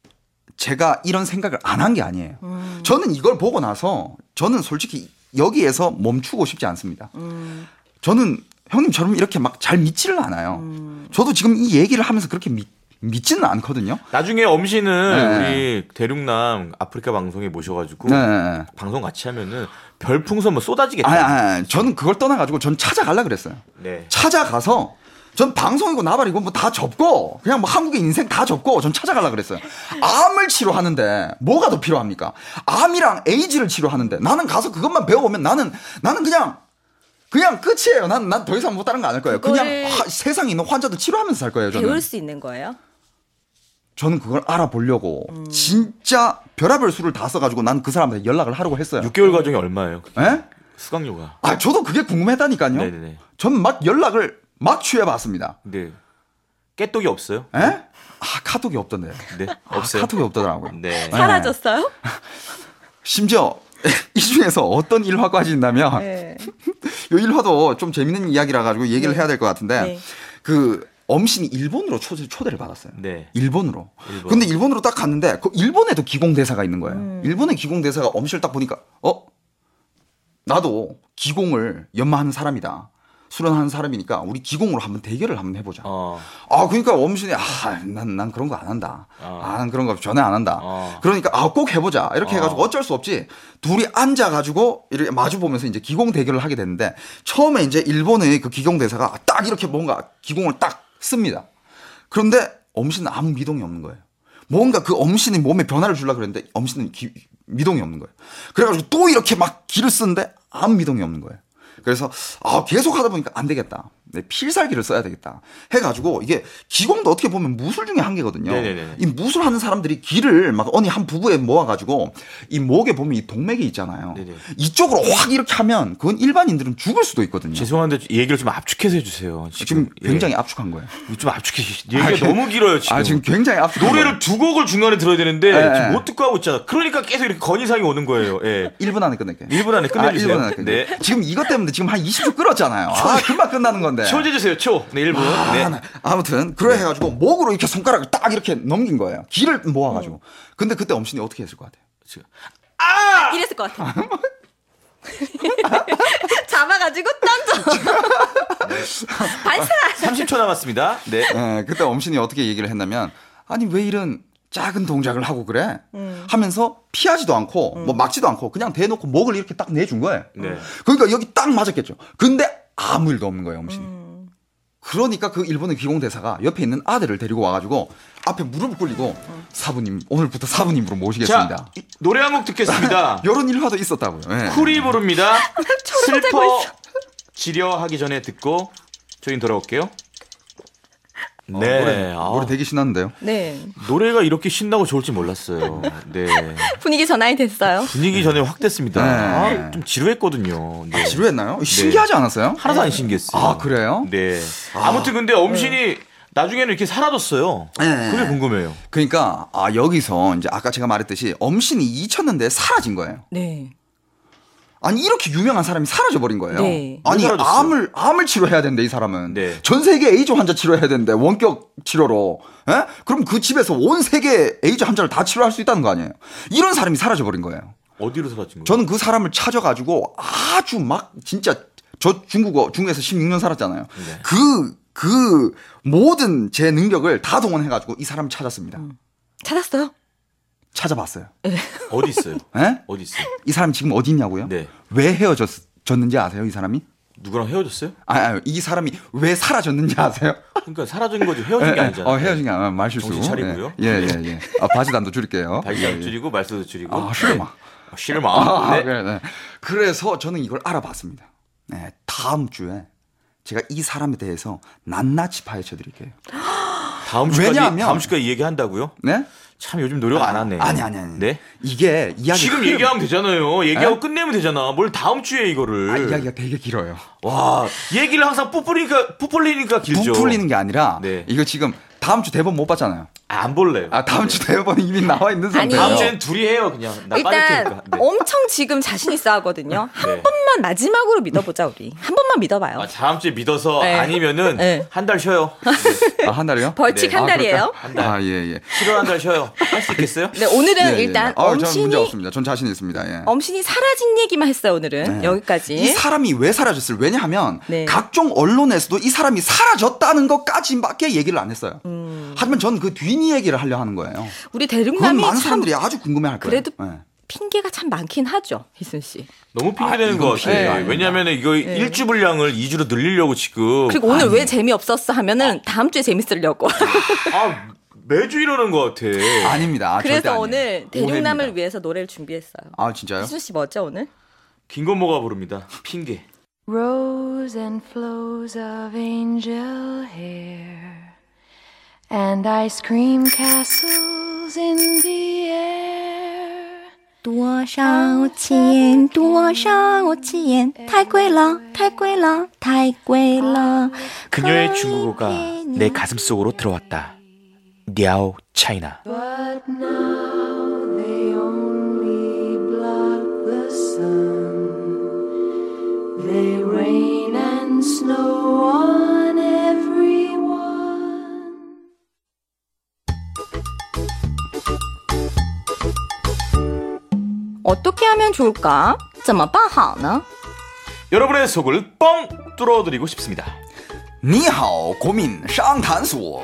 [SPEAKER 3] 이런 생각을 안 한 게 아니에요. 저는 이걸 보고 나서 저는 솔직히 여기에서 멈추고 싶지 않습니다. 저는 형님처럼 이렇게 막 잘 믿지를 않아요. 저도 지금 이 얘기를 하면서 그렇게 믿지는 않거든요.
[SPEAKER 1] 나중에 엄신은
[SPEAKER 3] 네.
[SPEAKER 1] 우리 대륙남 아프리카 방송에 모셔가지고
[SPEAKER 3] 네.
[SPEAKER 1] 방송 같이 하면은 별풍선 뭐 쏟아지겠다.
[SPEAKER 3] 저는 그걸 떠나가지고 전 찾아가려 그랬어요.
[SPEAKER 1] 네.
[SPEAKER 3] 찾아가서 전 방송이고 나발이고 뭐 다 접고 그냥 뭐 한국의 인생 다 접고 전 찾아가려 그랬어요. 암을 치료하는데 뭐가 더 필요합니까? 암이랑 에이즈를 치료하는데 나는 가서 그것만 배워보면 나는 그냥 끝이에요. 난 더 이상 못 다른 거 안 할 거예요. 그냥 세상에 있는 환자들 치료하면서 살 거예요. 저는.
[SPEAKER 2] 배울 수 있는 거예요?
[SPEAKER 3] 저는 그걸 알아보려고 진짜 별의별 수를 다 써가지고 난 그 사람한테 연락을 하려고 했어요.
[SPEAKER 1] 6개월 과정이 얼마예요?
[SPEAKER 3] 에?
[SPEAKER 1] 수강료가.
[SPEAKER 3] 저도 그게 궁금했다니까요.
[SPEAKER 1] 네네네.
[SPEAKER 3] 전 막 연락을 막 취해봤습니다.
[SPEAKER 1] 근데 깨똑이 없어요?
[SPEAKER 3] 에? 카톡이 없던데요.
[SPEAKER 1] 네, 없어요.
[SPEAKER 3] 카톡이 없더라고요.
[SPEAKER 1] 네.
[SPEAKER 2] 사라졌어요?
[SPEAKER 3] 심지어 이 중에서 어떤 일화까지 있냐면
[SPEAKER 2] 네.
[SPEAKER 3] 이 일화도 좀 재밌는 이야기라 가지고 얘기를 해야 될 것 같은데
[SPEAKER 2] 네.
[SPEAKER 3] 그 엄신이 일본으로 초대를 받았어요.
[SPEAKER 1] 네.
[SPEAKER 3] 일본으로.
[SPEAKER 1] 일본.
[SPEAKER 3] 근데 일본으로 딱 갔는데 그 일본에도 기공대사가 있는 거예요. 일본의 기공대사가 엄신을 딱 보니까 나도 기공을 연마하는 사람이다. 수련하는 사람이니까 우리 기공으로 한번 대결을 한번 해보자.
[SPEAKER 1] 어.
[SPEAKER 3] 그러니까 엄신이 난 그런 거 안 한다. 난 그런 거 전혀 안 한다. 그러니까 꼭 해보자. 이렇게 해가지고 어쩔 수 없지. 둘이 앉아가지고 이렇게 마주 보면서 이제 기공 대결을 하게 됐는데 처음에 이제 일본의 그 기공 대사가 딱 이렇게 뭔가 기공을 딱 씁니다. 그런데 엄신은 아무 미동이 없는 거예요. 뭔가 그 엄신이 몸에 변화를 주려고 그랬는데 엄신은 미동이 없는 거예요. 그래가지고 또 이렇게 막 기를 쓰는데 아무 미동이 없는 거예요. 그래서 계속 하다 보니까 안 되겠다. 필살기를 써야 되겠다. 해가지고 이게 기공도 어떻게 보면 무술 중에 한 개거든요.
[SPEAKER 1] 네네네.
[SPEAKER 3] 이 무술하는 사람들이 기를 막 어느 한 부부에 모아가지고 이 목에 보면 이 동맥이 있잖아요.
[SPEAKER 1] 네네.
[SPEAKER 3] 이쪽으로 확 이렇게 하면 그건 일반인들은 죽을 수도 있거든요.
[SPEAKER 1] 죄송한데 얘기를 좀 압축해서 해주세요.
[SPEAKER 3] 지금 굉장히 압축한 거예요.
[SPEAKER 1] 좀 압축해. 얘기가 너무 길어요 지금.
[SPEAKER 3] 지금 굉장히 압축한
[SPEAKER 1] 노래를
[SPEAKER 3] 거예요.
[SPEAKER 1] 2곡을 중간에 들어야 되는데 지금 못 듣고 하고 있잖아. 그러니까 계속 이렇게 건의사항이 오는 거예요. 예.
[SPEAKER 3] 1분 안에 끝낼게요.
[SPEAKER 1] 1분 안에 끝내주세요.
[SPEAKER 3] 1분 안에 끝낼게요.
[SPEAKER 1] 네.
[SPEAKER 3] 지금 이것 때문에 지금 한 20초 끌었잖아요. 금방 끝나는 건데.
[SPEAKER 1] 초 재주세요. 초. 네 1분. 네.
[SPEAKER 3] 아무튼 그래 해가지고 목으로 이렇게 손가락을 딱 이렇게 넘긴 거예요. 기를 모아가지고. 근데 그때 엄신이 어떻게 했을 것 같아요?
[SPEAKER 1] 지금.
[SPEAKER 2] 이랬을 것 같아. 잡아가지고 던져. 발사.
[SPEAKER 1] 30초 남았습니다. 네.
[SPEAKER 3] 네, 그때 엄신이 어떻게 얘기를 했냐면 아니 왜 이런 작은 동작을 하고 그래? 하면서 피하지도 않고 뭐 막지도 않고 그냥 대놓고 목을 이렇게 딱 내준 거예요.
[SPEAKER 1] 네.
[SPEAKER 3] 그러니까 여기 딱 맞았겠죠. 근데 아무 일도 없는 거예요, 엄신이. 그러니까 그 일본의 기공대사가 옆에 있는 아들을 데리고 와가지고 앞에 무릎을 꿇리고 사부님 오늘부터 사부님으로 모시겠습니다.
[SPEAKER 1] 자, 노래 한 곡 듣겠습니다.
[SPEAKER 3] 이런 일화도 있었다고요. 네.
[SPEAKER 1] 쿨이 부릅니다. 슬퍼 지려하기 전에 듣고 저희는 돌아올게요. 네.
[SPEAKER 3] 노래 되게 신났는데요.
[SPEAKER 2] 네.
[SPEAKER 1] 노래가 이렇게 신나고 좋을지 몰랐어요. 네.
[SPEAKER 2] 분위기 전환이 됐어요.
[SPEAKER 1] 분위기 전에 확 됐습니다.
[SPEAKER 3] 네.
[SPEAKER 1] 좀 지루했거든요. 네.
[SPEAKER 3] 지루했나요? 신기하지 않았어요?
[SPEAKER 1] 하나도 안 신기했어요.
[SPEAKER 3] 그래요?
[SPEAKER 1] 네. 아무튼 근데 엄신이 나중에는 이렇게 사라졌어요.
[SPEAKER 3] 네.
[SPEAKER 1] 그게 궁금해요.
[SPEAKER 3] 그러니까 여기서 이제 아까 제가 말했듯이 엄신이 잊혔는데 사라진 거예요.
[SPEAKER 2] 네.
[SPEAKER 3] 아니 이렇게 유명한 사람이 사라져 버린 거예요.
[SPEAKER 2] 네.
[SPEAKER 3] 아니
[SPEAKER 1] 왜 사라졌어요?
[SPEAKER 3] 암을 치료해야 되는데 이 사람은
[SPEAKER 1] 네.
[SPEAKER 3] 전 세계 에이즈 환자 치료해야 되는데 원격 치료로. 에? 그럼 그 집에서 온 세계 에이즈 환자를 다 치료할 수 있다는 거 아니에요? 이런 사람이 사라져 버린 거예요.
[SPEAKER 1] 어디로 사라진 거예요?
[SPEAKER 3] 저는 그 사람을 찾아가지고 아주 막 진짜 저 중국에서 16년 살았잖아요.
[SPEAKER 1] 네.
[SPEAKER 3] 그 모든 제 능력을 다 동원해가지고 이 사람을 찾았습니다.
[SPEAKER 2] 찾았어요?
[SPEAKER 3] 찾아봤어요.
[SPEAKER 1] 어디 있어요?
[SPEAKER 3] 에?
[SPEAKER 1] 어디 있어요?
[SPEAKER 3] 이 사람 지금 어디 있냐고요?
[SPEAKER 1] 네.
[SPEAKER 3] 왜 헤어졌는지 아세요? 이 사람이?
[SPEAKER 1] 누구랑 헤어졌어요?
[SPEAKER 3] 이 사람이 왜 사라졌는지 아세요?
[SPEAKER 1] 그러니까 사라진 거지 헤어진 게 아니잖아요.
[SPEAKER 3] 헤어진 게 아니라 말실수.
[SPEAKER 1] 정신 차리고요.
[SPEAKER 3] 예. 바지단도 줄일게요.
[SPEAKER 1] 발기도 줄이고 말수도 줄이고.
[SPEAKER 3] 싫어마.
[SPEAKER 1] 싫어마. 네.
[SPEAKER 3] 네. 그래서 저는 이걸 알아봤습니다. 네, 다음 주에 제가 이 사람에 대해서 낱낱이 파헤쳐 드릴게요.
[SPEAKER 1] 다음 주까지 얘기한다고요?
[SPEAKER 3] 네?
[SPEAKER 1] 참 요즘 노력 안 하네.
[SPEAKER 3] 아니.
[SPEAKER 1] 네?
[SPEAKER 3] 이게 이야기
[SPEAKER 1] 지금 얘기하면 되잖아요. 얘기하고 끝내면 되잖아. 뭘 다음 주에 이거를.
[SPEAKER 3] 이야기가 되게 길어요.
[SPEAKER 1] 와, 얘기를 항상 부풀리니까 길죠.
[SPEAKER 3] 부풀리는 게 아니라
[SPEAKER 1] 네.
[SPEAKER 3] 이거 지금 다음 주 대본 못 봤잖아요.
[SPEAKER 1] 안 볼래요.
[SPEAKER 3] 다음 주 대본이 이미 나와 있는 상태예요.
[SPEAKER 1] 다음 주엔 둘이 해요, 그냥. 나 빠질
[SPEAKER 2] 일단
[SPEAKER 1] 테니까. 네.
[SPEAKER 2] 엄청 지금 자신 있어 하거든요. 한
[SPEAKER 1] 네.
[SPEAKER 2] 번만 마지막으로 믿어보자 우리. 한 번만 믿어봐요.
[SPEAKER 1] 다음 주에 믿어서
[SPEAKER 2] 네.
[SPEAKER 1] 아니면은
[SPEAKER 2] 네.
[SPEAKER 1] 한 달 쉬어요.
[SPEAKER 3] 한 달이요?
[SPEAKER 2] 벌칙
[SPEAKER 1] 네.
[SPEAKER 2] 한 달이에요.
[SPEAKER 1] 한 달.
[SPEAKER 3] 예.
[SPEAKER 1] 7월 한 달 쉬어요. 할 수 있겠어요?
[SPEAKER 2] 네, 오늘은 일단
[SPEAKER 3] 저는 문제
[SPEAKER 2] 엄신이
[SPEAKER 3] 없습니다. 전 자신 있습니다. 예.
[SPEAKER 2] 엄신이 사라진 얘기만 했어요 오늘은.
[SPEAKER 3] 네.
[SPEAKER 2] 여기까지.
[SPEAKER 3] 이 사람이 왜 사라졌어요? 왜냐하면
[SPEAKER 2] 네.
[SPEAKER 3] 각종 언론에서도 이 사람이 사라졌다는 것까지밖에 얘기를 안 했어요. 하지만 저는 그 뒤니 얘기를 하려 하는 거예요.
[SPEAKER 2] 우리
[SPEAKER 3] 그건
[SPEAKER 2] 대륙남이
[SPEAKER 3] 많은
[SPEAKER 2] 참
[SPEAKER 3] 사람들이 아주 궁금해할 거예요.
[SPEAKER 2] 그래도
[SPEAKER 3] 네.
[SPEAKER 2] 핑계가 참 많긴 하죠, 희순 씨.
[SPEAKER 1] 너무 핑계대는
[SPEAKER 3] 이건
[SPEAKER 1] 것
[SPEAKER 3] 핑계가
[SPEAKER 1] 같아요.
[SPEAKER 3] 아닙니다.
[SPEAKER 1] 왜냐면 이거 일주 분량을 2주로 늘리려고 지금.
[SPEAKER 2] 그리고 오늘 왜 재미없었어 하면은 다음 주에 재밌으려고.
[SPEAKER 1] 매주 이러는 것 같아.
[SPEAKER 3] 아닙니다. 절대
[SPEAKER 2] 그래서
[SPEAKER 3] 아니에요.
[SPEAKER 2] 오늘 대륙남을
[SPEAKER 3] 오해입니다.
[SPEAKER 2] 위해서 노래를 준비했어요.
[SPEAKER 3] 진짜요?
[SPEAKER 2] 희순 씨 뭐죠 오늘?
[SPEAKER 1] 김건모가 부릅니다. 핑계.
[SPEAKER 6] Rows and flows of angel hair and ice cream castles in the air.
[SPEAKER 7] 多少钱？多少钱？太贵了，太贵了，太贵了。
[SPEAKER 1] 그녀의 중국어가 내 가슴 속으로 들어왔다. 냐오 차이나.
[SPEAKER 6] But now they only block the sun. They rain and snow on everyone.
[SPEAKER 2] 어떻게 하면 좋을까? 怎么办好呢?
[SPEAKER 1] 여러분의 속을 뻥 뚫어드리고 싶습니다.
[SPEAKER 3] 니하오 고민 상담소.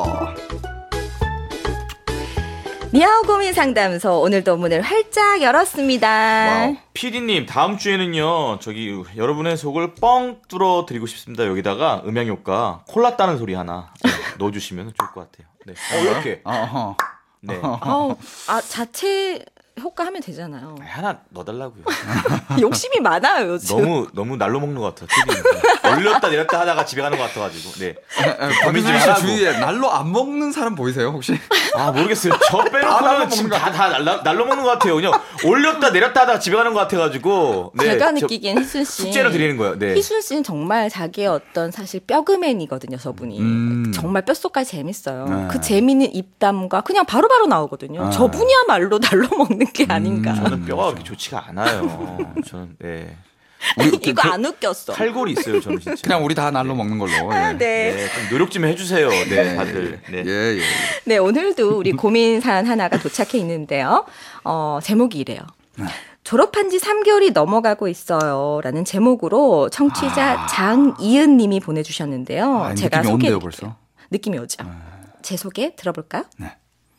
[SPEAKER 2] 니하오 고민 상담소 오늘도 문을 활짝 열었습니다.
[SPEAKER 1] PD님 다음 주에는요 여러분의 속을 뻥 뚫어드리고 싶습니다. 여기다가 음향효과 콜라 따는 소리 하나 넣어주시면 좋을 것 같아요. 네. 이렇게. 네.
[SPEAKER 2] 자체 효과 하면 되잖아요.
[SPEAKER 1] 하나 넣어달라고요.
[SPEAKER 2] 욕심이 많아요 요즘.
[SPEAKER 1] 너무 날로 먹는 것 같아요. 올렸다 내렸다 하다가 집에 가는 것 같아가지고. 네.
[SPEAKER 3] 박민수 씨 주위에 날로 안 먹는 사람 보이세요 혹시?
[SPEAKER 1] 모르겠어요. 저 빼놓고는 지금 다 날로 먹는 것 같아요. 그냥 올렸다 내렸다 하다가 집에 가는 것 같아가지고. 네.
[SPEAKER 2] 제가 느끼기엔 희순 씨.
[SPEAKER 1] 숙제를 드리는 거예요. 네.
[SPEAKER 2] 희순 씨는 정말 자기의 어떤 사실 뼈그맨이거든요, 저분이. 정말 뼈속까지 재밌어요.
[SPEAKER 3] 네.
[SPEAKER 2] 그 재미있는 입담과 그냥 바로바로 나오거든요. 저분이야말로 날로 먹는 게 아닌가.
[SPEAKER 1] 저는 뼈가 그렇게 좋지가 않아요. 저는 네.
[SPEAKER 2] 이거 안 웃겼어.
[SPEAKER 1] 탈골이 있어요, 저는 진짜.
[SPEAKER 3] 그냥 우리 다 날로 먹는 걸로. 예.
[SPEAKER 2] 네.
[SPEAKER 1] 좀 노력 좀 해주세요, 네, 다들. 네.
[SPEAKER 3] 예.
[SPEAKER 2] 네, 오늘도 우리 고민 사연 하나가 도착해 있는데요. 제목이 이래요. 졸업한 지 3개월이 넘어가고 있어요. 라는 제목으로 청취자 장이은 님이 보내주셨는데요. 제가
[SPEAKER 3] 느낌이
[SPEAKER 2] 소개해
[SPEAKER 3] 온대요,
[SPEAKER 2] 드릴게요.
[SPEAKER 3] 벌써.
[SPEAKER 2] 느낌이 오죠. 제 소개 들어볼까요?
[SPEAKER 3] 네.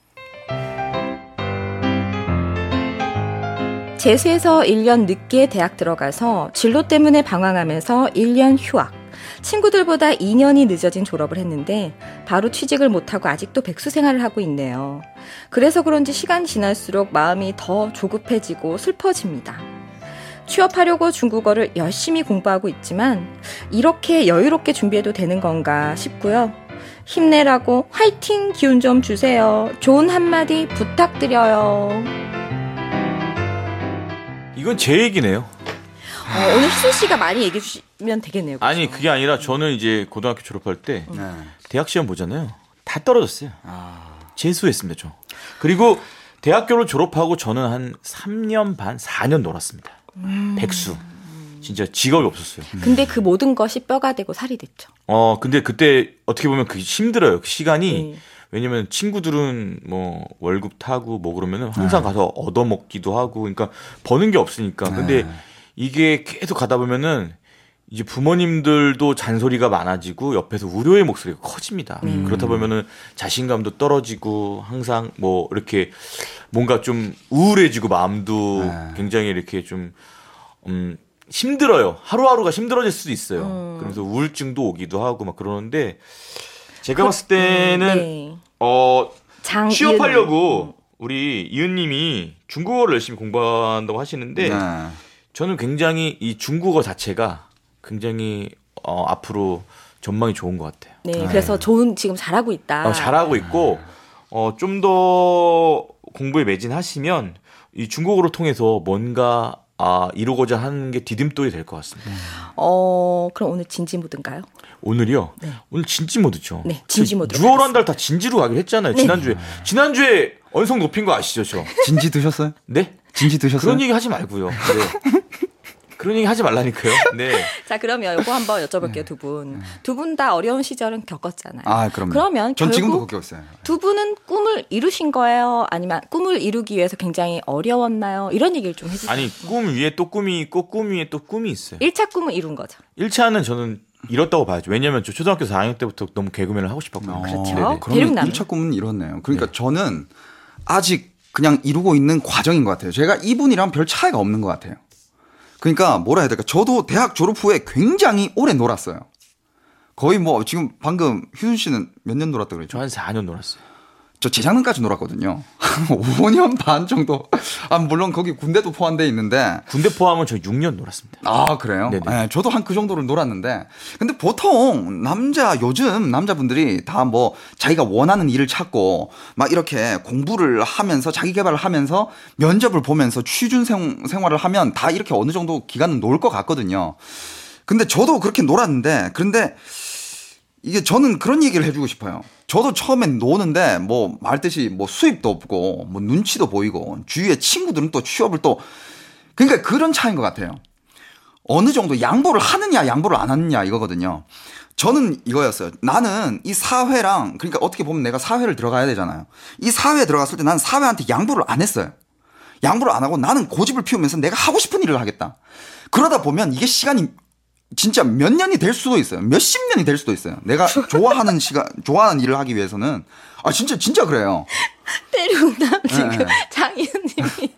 [SPEAKER 2] 재수해서 1년 늦게 대학 들어가서 진로 때문에 방황하면서 1년 휴학. 친구들보다 2년이 늦어진 졸업을 했는데 바로 취직을 못하고 아직도 백수 생활을 하고 있네요. 그래서 그런지 시간이 지날수록 마음이 더 조급해지고 슬퍼집니다. 취업하려고 중국어를 열심히 공부하고 있지만 이렇게 여유롭게 준비해도 되는 건가 싶고요. 힘내라고 화이팅 기운 좀 주세요. 좋은 한마디 부탁드려요.
[SPEAKER 1] 이건 제 얘기네요.
[SPEAKER 2] 오늘 희순 씨가 많이 얘기해 주시면 되겠네요. 그렇죠?
[SPEAKER 1] 아니, 그게 아니라 저는 이제 고등학교 졸업할 때 대학 시험 보잖아요. 다 떨어졌어요. 재수했습니다, 저. 그리고 대학교를 졸업하고 저는 한 3년 반, 4년 놀았습니다. 백수. 진짜 직업이 없었어요.
[SPEAKER 2] 근데 그 모든 것이 뼈가 되고 살이 됐죠.
[SPEAKER 1] 근데 그때 어떻게 보면 그게 힘들어요. 그 시간이. 왜냐면 친구들은 뭐 월급 타고 뭐 그러면은 항상 가서 얻어먹기도 하고 그러니까 버는 게 없으니까. 근데 이게 계속 가다 보면은 이제 부모님들도 잔소리가 많아지고 옆에서 우려의 목소리가 커집니다. 그렇다 보면은 자신감도 떨어지고 항상 뭐 이렇게 뭔가 좀 우울해지고 마음도 굉장히 이렇게 좀 힘들어요. 하루하루가 힘들어질 수도 있어요. 그래서 우울증도 오기도 하고 막 그러는데 제가 봤을 때는 취업하려고 우리 이은님이 중국어를 열심히 공부한다고 하시는데 저는 굉장히 이 중국어 자체가 굉장히 앞으로 전망이 좋은 것 같아요.
[SPEAKER 2] 네, 그래서 지금 잘하고 있다.
[SPEAKER 1] 잘하고 있고 좀 더 공부에 매진하시면 이 중국어를 통해서 뭔가 이루고자 하는 게 디딤돌이 될 것 같습니다.
[SPEAKER 2] 그럼 오늘 진지 모드인가요?
[SPEAKER 1] 오늘이요?
[SPEAKER 2] 네.
[SPEAKER 1] 오늘 진지 모드죠.
[SPEAKER 2] 네, 진지 모드.
[SPEAKER 1] 6월 한 달 다 진지로 가기로 했잖아요.
[SPEAKER 2] 네.
[SPEAKER 1] 지난주에 언성 높인 거 아시죠, 저?
[SPEAKER 3] 진지 드셨어요?
[SPEAKER 1] 네?
[SPEAKER 3] 진지 드셨어요?
[SPEAKER 1] 그런 얘기 하지 말고요. 네. 그런 얘기 하지 말라니까요. 네.
[SPEAKER 2] 자, 그러면 이거 한번 여쭤볼게요, 두 분. 두 분 다 어려운 시절은 겪었잖아요.
[SPEAKER 3] 그럼요.
[SPEAKER 2] 그러면
[SPEAKER 3] 전 지금도
[SPEAKER 2] 결국
[SPEAKER 3] 겪고 있어요.
[SPEAKER 2] 두 분은 꿈을 이루신 거예요? 아니면 꿈을 이루기 위해서 굉장히 어려웠나요? 이런 얘기를 좀 해주세요.
[SPEAKER 1] 아니, 꿈 위에 또 꿈이 있고 꿈 위에 또 꿈이 있어요.
[SPEAKER 2] 1차 꿈은 이룬 거죠.
[SPEAKER 1] 1차는 저는 이뤘다고 봐야죠. 왜냐면 저 초등학교 4학년 때부터 너무 개그맨을 하고 싶었거든요.
[SPEAKER 2] 그렇죠.
[SPEAKER 1] 네네.
[SPEAKER 3] 그러면
[SPEAKER 2] 대륙남.
[SPEAKER 3] 1차 꿈은 이뤘네요. 그러니까 저는 아직 그냥 이루고 있는 과정인 것 같아요. 제가 이분이랑 별 차이가 없는 것 같아요. 그러니까 뭐라 해야 될까? 저도 대학 졸업 후에 굉장히 오래 놀았어요. 거의 뭐 지금 방금 휴순 씨는 몇 년 놀았다고 그랬죠?
[SPEAKER 1] 저 한 4년 놀았어요.
[SPEAKER 3] 저 재작년까지 놀았거든요. 5년 반 정도. 물론 거기 군대도 포함되어 있는데.
[SPEAKER 1] 군대 포함은 저 6년 놀았습니다.
[SPEAKER 3] 그래요?
[SPEAKER 1] 네네.
[SPEAKER 3] 네, 저도 한 그 정도를 놀았는데. 근데 보통 요즘 남자분들이 다 뭐 자기가 원하는 일을 찾고 막 이렇게 공부를 하면서 자기 개발을 하면서 면접을 보면서 취준 생활을 하면 다 이렇게 어느 정도 기간은 놀 것 같거든요. 근데 저도 그렇게 놀았는데 그런데 이게 저는 그런 얘기를 해주고 싶어요. 저도 처음엔 노는데 뭐 말듯이 뭐 수입도 없고 뭐 눈치도 보이고 주위에 친구들은 또 취업을 또 그러니까 그런 차이인 것 같아요. 어느 정도 양보를 하느냐 양보를 안 하느냐 이거거든요. 저는 이거였어요. 나는 이 사회랑 그러니까 어떻게 보면 내가 사회를 들어가야 되잖아요. 이 사회에 들어갔을 때 나는 사회한테 양보를 안 했어요. 양보를 안 하고 나는 고집을 피우면서 내가 하고 싶은 일을 하겠다. 그러다 보면 이게 시간이 진짜 몇 년이 될 수도 있어요. 몇십 년이 될 수도 있어요. 내가 좋아하는 일을 하기 위해서는 진짜 그래요.
[SPEAKER 2] 대륙남 지금
[SPEAKER 3] 네.
[SPEAKER 2] 장희은님이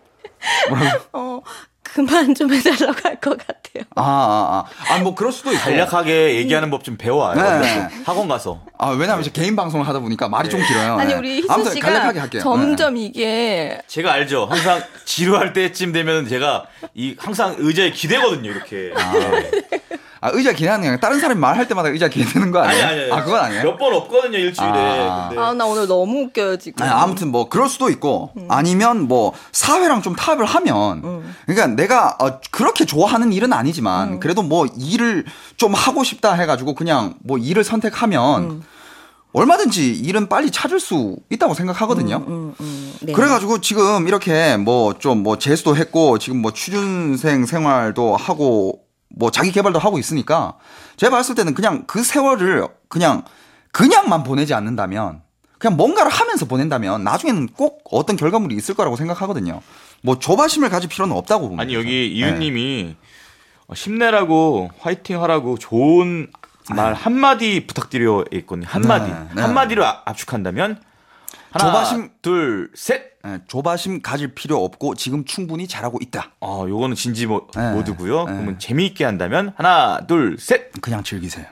[SPEAKER 2] 그만 좀 해달라고 할 것 같아요.
[SPEAKER 3] 뭐 그럴 수도 있고.
[SPEAKER 1] 간략하게 얘기하는 법 좀 배워와요.
[SPEAKER 3] 네.
[SPEAKER 1] 학원 가서.
[SPEAKER 3] 왜냐면 이제 개인 방송을 하다 보니까 말이 좀 길어요.
[SPEAKER 2] 아니
[SPEAKER 3] 네.
[SPEAKER 2] 우리 희수
[SPEAKER 3] 아무튼
[SPEAKER 2] 씨가
[SPEAKER 3] 간략하게 할게요.
[SPEAKER 2] 점점 이게
[SPEAKER 1] 제가 알죠. 항상 지루할 때쯤 되면 제가 항상 의자에 기대거든요. 이렇게.
[SPEAKER 3] 의자 기대하는 게 아니라 다른 사람이 말할 때마다 의자 기대는 거 아니에요?
[SPEAKER 1] 아니.
[SPEAKER 3] 그건 아니에요?
[SPEAKER 1] 몇 번 없거든요, 일주일에. 근데
[SPEAKER 2] 나 오늘 너무 웃겨요 지금.
[SPEAKER 3] 아무튼 뭐 그럴 수도 있고 아니면 뭐 사회랑 좀 타협을 하면 그러니까 내가 그렇게 좋아하는 일은 아니지만 그래도 뭐 일을 좀 하고 싶다 해가지고 그냥 뭐 일을 선택하면 얼마든지 일은 빨리 찾을 수 있다고 생각하거든요.
[SPEAKER 2] 네.
[SPEAKER 3] 그래가지고 지금 이렇게 뭐 좀 뭐 재수도 했고 지금 뭐 취준생 생활도 하고 뭐 자기 개발도 하고 있으니까 제가 봤을 때는 그냥 그 세월을 그냥만 보내지 않는다면 그냥 뭔가를 하면서 보낸다면 나중에는 꼭 어떤 결과물이 있을 거라고 생각하거든요. 뭐 조바심을 가질 필요는 없다고 봅니다.
[SPEAKER 1] 아니 여기 이은님이 힘내라고 화이팅 하라고 좋은 말 한마디 부탁드려 있거든요. 한마디.
[SPEAKER 3] 네.
[SPEAKER 1] 한마디로 압축한다면 하나,
[SPEAKER 3] 조바심,
[SPEAKER 1] 둘, 셋.
[SPEAKER 3] 조바심 가질 필요 없고 지금 충분히 잘하고 있다.
[SPEAKER 1] 요거는 진지 모드고요.
[SPEAKER 3] 네.
[SPEAKER 1] 그러면 재미있게 한다면 하나, 둘, 셋.
[SPEAKER 3] 그냥 즐기세요.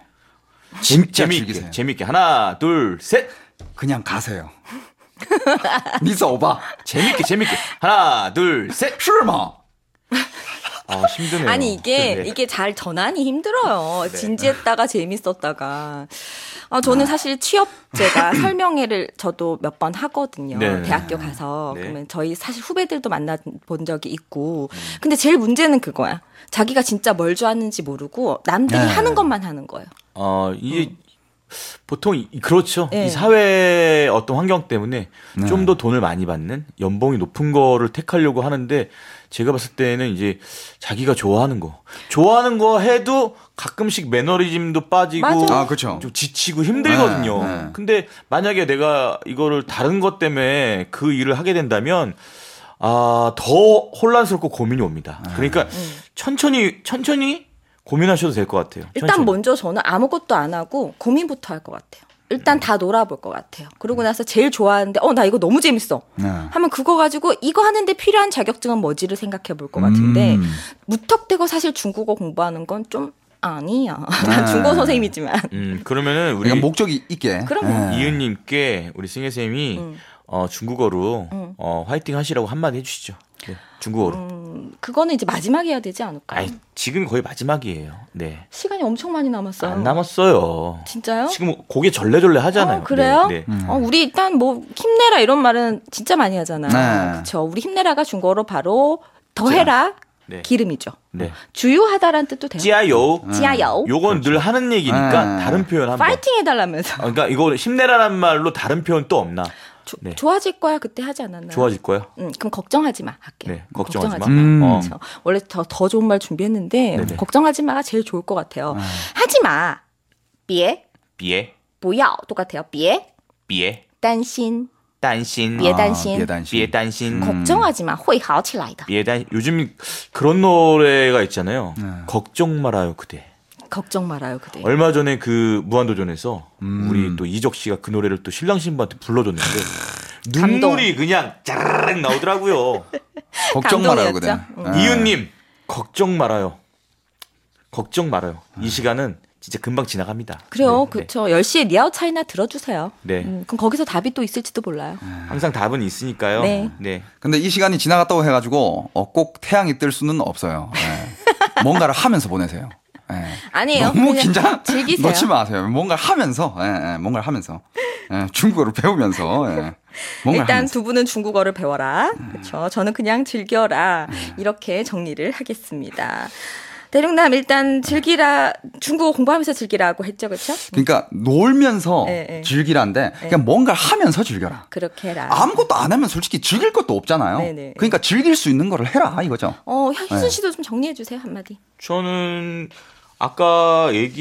[SPEAKER 1] 재미있게 하나, 둘, 셋.
[SPEAKER 3] 그냥 가세요. 미소 오바.
[SPEAKER 1] 재밌게 하나, 둘, 셋.
[SPEAKER 3] 슈르마.
[SPEAKER 1] 힘드네요.
[SPEAKER 2] 아니
[SPEAKER 1] 네.
[SPEAKER 2] 이게 잘 전환이 힘들어요.
[SPEAKER 1] 네.
[SPEAKER 2] 진지했다가 재밌었다가. 저는 사실 취업제가 설명회를 저도 몇 번 하거든요.
[SPEAKER 1] 네.
[SPEAKER 2] 대학교 가서.
[SPEAKER 1] 네.
[SPEAKER 2] 그러면 저희 사실 후배들도 만나본 적이 있고. 근데 제일 문제는 그거야. 자기가 진짜 뭘 좋아하는지 모르고 남들이
[SPEAKER 3] 네.
[SPEAKER 2] 하는 것만 하는 거예요.
[SPEAKER 1] 이게 보통 그렇죠.
[SPEAKER 2] 네.
[SPEAKER 1] 이 사회의 어떤 환경 때문에 좀 더 돈을 많이 받는 연봉이 높은 거를 택하려고 하는데 제가 봤을 때는 이제 자기가 좋아하는 거 해도 가끔씩 매너리즘도 빠지고
[SPEAKER 2] 맞아요.
[SPEAKER 3] 그렇죠.
[SPEAKER 1] 좀 지치고 힘들거든요.
[SPEAKER 3] 네.
[SPEAKER 1] 근데 만약에 내가 이거를 다른 것 때문에 그 일을 하게 된다면 더 혼란스럽고 고민이 옵니다. 그러니까 천천히 고민하셔도 될 것 같아요.
[SPEAKER 2] 일단
[SPEAKER 1] 천천히.
[SPEAKER 2] 먼저 저는 아무것도 안 하고 고민부터 할 것 같아요. 일단 다 놀아볼 것 같아요. 그러고 나서 제일 좋아하는데 나 이거 너무 재밌어. 하면 그거 가지고 이거 하는데 필요한 자격증은 뭐지를 생각해 볼 것 같은데 무턱대고 사실 중국어 공부하는 건 좀 아니야. 난 중국어 선생님이지만.
[SPEAKER 1] 그러면은 우리
[SPEAKER 3] 그러니까 목적이 있게.
[SPEAKER 2] 그럼요.
[SPEAKER 1] 이은님께 우리 승혜 쌤이 중국어로 화이팅 하시라고 한마디 해주시죠. 네, 중국어로.
[SPEAKER 2] 그거는 이제 마지막에 해야 되지 않을까요?
[SPEAKER 1] 지금 거의 마지막이에요. 네.
[SPEAKER 2] 시간이 엄청 많이 남았어요.
[SPEAKER 1] 안 남았어요.
[SPEAKER 2] 진짜요?
[SPEAKER 1] 지금 고개 절레절레 하잖아요.
[SPEAKER 2] 그래요?
[SPEAKER 1] 네.
[SPEAKER 2] 우리 일단 뭐 힘내라 이런 말은 진짜 많이 하잖아요.
[SPEAKER 3] 네.
[SPEAKER 2] 그렇죠. 우리 힘내라가 중국어로 바로 더해라
[SPEAKER 1] 네.
[SPEAKER 2] 기름이죠.
[SPEAKER 1] 네.
[SPEAKER 2] 주유하다라는 뜻도 돼요.
[SPEAKER 1] 찌아요.
[SPEAKER 2] 지아요.
[SPEAKER 1] 요건 늘 하는 얘기니까
[SPEAKER 3] 네.
[SPEAKER 1] 다른 표현 한번.
[SPEAKER 2] 파이팅 해달라면서.
[SPEAKER 1] 그러니까 이거 힘내라는 말로 다른 표현 또 없나? 네.
[SPEAKER 2] 좋아질 거야 그때 하지 않았나요?
[SPEAKER 1] 좋아질 거야?
[SPEAKER 2] 그럼 걱정하지 마 할게요.
[SPEAKER 1] 네, 걱정하지 마.
[SPEAKER 2] 그렇죠. 원래 더 좋은 말 준비했는데
[SPEAKER 1] 네네.
[SPEAKER 2] 걱정하지 마가 제일 좋을 것 같아요. 하지 마. 别
[SPEAKER 1] 비에
[SPEAKER 2] 不要 똑같아요. 别
[SPEAKER 1] 비에
[SPEAKER 2] 担心
[SPEAKER 1] 딴신
[SPEAKER 2] 비에担心
[SPEAKER 1] 비에 딴신
[SPEAKER 2] 걱정하지 마. 会好起来的.
[SPEAKER 1] 비에 딴 요즘 그런 노래가 있잖아요. 걱정 말아요 그대.
[SPEAKER 2] 걱정 말아요 그대.
[SPEAKER 1] 얼마 전에 그 무한도전에서 우리 또 이적 씨가 그 노래를 또 신랑 신부한테 불러줬는데 눈물이 그냥 짜르륵 나오더라고요.
[SPEAKER 3] 걱정 말아요, 그대.
[SPEAKER 2] 감동이었죠?
[SPEAKER 1] 이윤님 걱정 말아요. 걱정 말아요. 이 시간은 진짜 금방 지나갑니다.
[SPEAKER 2] 그래요.
[SPEAKER 1] 네,
[SPEAKER 2] 그렇죠. 10시에 리아웃 차이나 들어주세요.
[SPEAKER 1] 네.
[SPEAKER 2] 그럼 거기서 답이 또 있을지도 몰라요.
[SPEAKER 1] 항상 답은 있으니까요.
[SPEAKER 2] 네.
[SPEAKER 1] 네.
[SPEAKER 3] 근데 이 시간이 지나갔다고 해가지고 꼭 태양이 뜰 수는 없어요. 네. 뭔가를 하면서 보내세요. 네.
[SPEAKER 2] 아니에요.
[SPEAKER 3] 너무
[SPEAKER 2] 그냥
[SPEAKER 3] 긴장
[SPEAKER 2] 즐기세요.
[SPEAKER 3] 놓지 마세요. 뭔가를 하면서, 뭔가를 하면서, 중국어를 배우면서, 뭔가를
[SPEAKER 2] 일단
[SPEAKER 3] 하면서.
[SPEAKER 2] 두 분은 중국어를 배워라. 그렇죠. 저는 그냥 즐겨라. 이렇게 정리를 하겠습니다. 대륙남 일단 즐기라. 중국어 공부하면서 즐기라고 했죠. 그렇죠?
[SPEAKER 3] 그러니까 놀면서
[SPEAKER 2] 네.
[SPEAKER 3] 즐기라인데 그냥 뭔가를 하면서 즐겨라.
[SPEAKER 2] 그렇게 해라.
[SPEAKER 3] 아무것도 안 하면 솔직히 즐길 것도 없잖아요.
[SPEAKER 2] 네네.
[SPEAKER 3] 그러니까 즐길 수 있는 거를 해라 이거죠.
[SPEAKER 2] 희순 씨도 좀 정리해 주세요. 한마디.
[SPEAKER 1] 저는 아까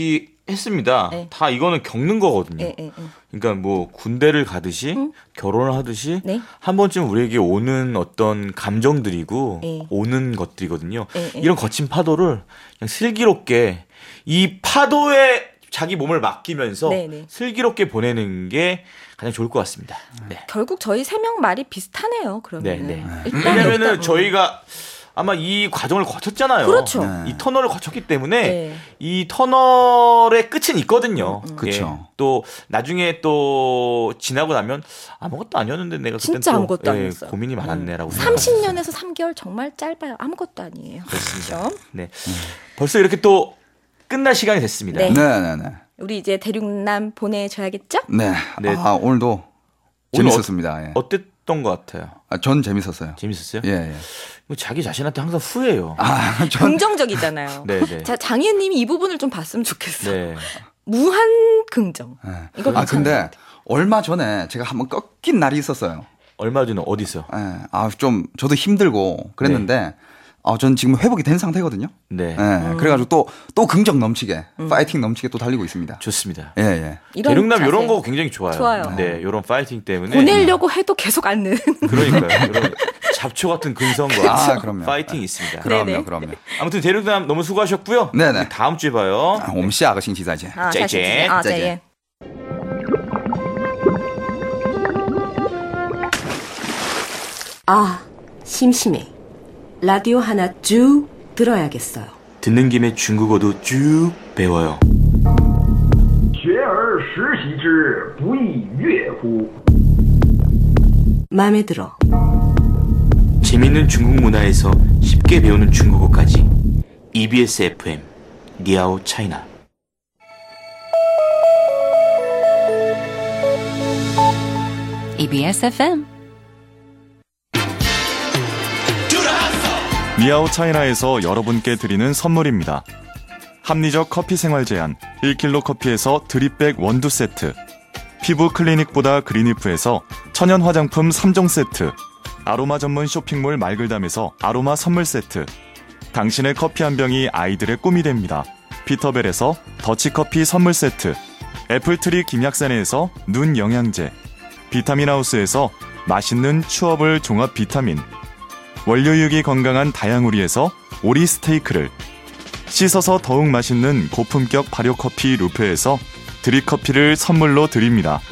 [SPEAKER 1] 했습니다.
[SPEAKER 2] 네.
[SPEAKER 1] 다 이거는 겪는 거거든요.
[SPEAKER 2] 네.
[SPEAKER 1] 그러니까 뭐 군대를 가듯이 결혼을 하듯이
[SPEAKER 2] 네.
[SPEAKER 1] 한 번쯤 우리에게 오는 어떤 감정들이고
[SPEAKER 2] 네.
[SPEAKER 1] 오는 것들이거든요.
[SPEAKER 2] 네.
[SPEAKER 1] 이런 거친 파도를 그냥 슬기롭게 이 파도에 자기 몸을 맡기면서
[SPEAKER 2] 네.
[SPEAKER 1] 슬기롭게 보내는 게 가장 좋을 것 같습니다. 네.
[SPEAKER 2] 결국 저희 3명 말이 비슷하네요. 그러면
[SPEAKER 1] 네. 왜냐면은 저희가 아마 이 과정을 거쳤잖아요.
[SPEAKER 2] 그렇죠.
[SPEAKER 1] 이 터널을 거쳤기 때문에
[SPEAKER 2] 네.
[SPEAKER 1] 이 터널의 끝은 있거든요.
[SPEAKER 3] 그렇죠.
[SPEAKER 1] 예. 또 나중에 또 지나고 나면 아무것도 아니었는데 내가 그때
[SPEAKER 2] 진짜
[SPEAKER 1] 또
[SPEAKER 2] 아무것도 아니었어요.
[SPEAKER 1] 고민이 많았네라고.
[SPEAKER 2] 30년에서 3개월 정말 짧아요. 아무것도 아니에요.
[SPEAKER 1] 그렇습니다.
[SPEAKER 2] 그렇죠?
[SPEAKER 1] 네. 벌써 이렇게 또 끝날 시간이 됐습니다.
[SPEAKER 2] 네.
[SPEAKER 3] 네네네.
[SPEAKER 2] 우리 이제 대륙남 보내줘야겠죠?
[SPEAKER 3] 네.
[SPEAKER 1] 네.
[SPEAKER 3] 오늘도
[SPEAKER 1] 오늘
[SPEAKER 3] 재밌었습니다. 예.
[SPEAKER 1] 어땠던 것 같아요?
[SPEAKER 3] 전 재밌었어요.
[SPEAKER 1] 재밌었어요?
[SPEAKER 3] 예.
[SPEAKER 1] 뭐 자기 자신한테 항상 후회해요.
[SPEAKER 2] 긍정적이잖아요.
[SPEAKER 1] 네네.
[SPEAKER 2] 자, 장희은님이 이 부분을 좀 봤으면 좋겠어요.
[SPEAKER 1] 네.
[SPEAKER 2] 무한 긍정.
[SPEAKER 3] 네.
[SPEAKER 2] 이거 괜찮은 것
[SPEAKER 3] 근데
[SPEAKER 2] 같아요.
[SPEAKER 3] 얼마 전에 제가 한번 꺾인 날이 있었어요.
[SPEAKER 1] 얼마 전에 어디서?
[SPEAKER 3] 예. 좀 저도 힘들고 그랬는데 전 지금 회복이 된 상태거든요.
[SPEAKER 1] 네.
[SPEAKER 3] 예. 그래가지고 또 긍정 넘치게, 파이팅 넘치게 또 달리고 있습니다.
[SPEAKER 1] 좋습니다.
[SPEAKER 3] 예.
[SPEAKER 2] 이런
[SPEAKER 1] 대륙남
[SPEAKER 2] 자세.
[SPEAKER 1] 이런 거 굉장히 좋아요.
[SPEAKER 2] 좋아요.
[SPEAKER 1] 네, 이런 파이팅 때문에
[SPEAKER 2] 보내려고 해도 계속 안 느는.
[SPEAKER 1] 그러니까요. 이런 잡초 같은 근성과
[SPEAKER 3] 그럼요.
[SPEAKER 1] 파이팅이 있습니다.
[SPEAKER 2] 네네.
[SPEAKER 3] 그럼요.
[SPEAKER 1] 아무튼 대륙남 너무 수고하셨고요.
[SPEAKER 3] 네네.
[SPEAKER 1] 다음 주에 봐요.
[SPEAKER 3] 我们下个星期再见。
[SPEAKER 1] 짜이젠.
[SPEAKER 3] 짜이젠.
[SPEAKER 4] 아, 심심해. 라디오 하나 쭉 들어야겠어요.
[SPEAKER 1] 듣는 김에 중국어도 쭉 배워요.
[SPEAKER 8] 学而时习之，不亦说乎？
[SPEAKER 4] 마음에 들어.
[SPEAKER 1] 재밌는 중국 문화에서 쉽게 배우는 중국어까지 EBS FM 니아오 차이나.
[SPEAKER 5] EBS FM.
[SPEAKER 9] 니아오 차이나에서 여러분께 드리는 선물입니다. 합리적 커피 생활 제한 1kg 커피에서 드립백 원두 세트, 피부 클리닉보다 그린이프에서 천연 화장품 3종 세트, 아로마 전문 쇼핑몰 말글담에서 아로마 선물 세트, 당신의 커피 한 병이 아이들의 꿈이 됩니다. 피터벨에서 더치커피 선물 세트, 애플트리 김약산에서 눈 영양제, 비타민하우스에서 맛있는 추어블 종합 비타민, 원료육이 건강한 다양우리에서 오리 스테이크를, 씻어서 더욱 맛있는 고품격 발효커피 루페에서 드립커피를 선물로 드립니다.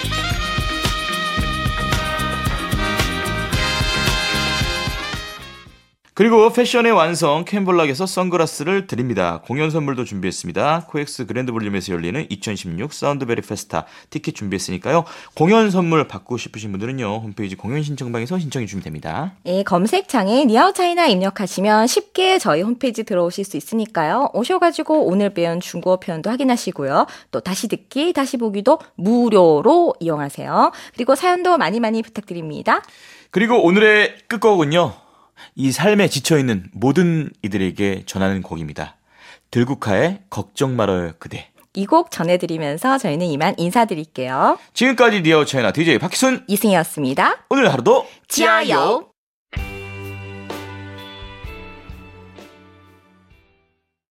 [SPEAKER 1] 그리고 패션의 완성 캠블락에서 선글라스를 드립니다. 공연 선물도 준비했습니다. 코엑스 그랜드 볼륨에서 열리는 2016 사운드베리 페스타 티켓 준비했으니까요. 공연 선물 받고 싶으신 분들은요. 홈페이지 공연 신청방에서 신청해 주시면 됩니다.
[SPEAKER 2] 예, 검색창에 니아오 차이나 입력하시면 쉽게 저희 홈페이지 들어오실 수 있으니까요. 오셔가지고 오늘 배운 중국어 표현도 확인하시고요. 또 다시 듣기, 다시 보기도 무료로 이용하세요. 그리고 사연도 많이 부탁드립니다.
[SPEAKER 1] 그리고 오늘의 끝곡은요. 이 삶에 지쳐있는 모든 이들에게 전하는 곡입니다. 들국화의 걱정 말아요 그대.
[SPEAKER 2] 이 곡 전해드리면서 저희는 이만 인사드릴게요.
[SPEAKER 1] 지금까지 니아오 차이나 DJ 박희순
[SPEAKER 2] 이승이었습니다.
[SPEAKER 1] 오늘 하루도
[SPEAKER 2] 지아요.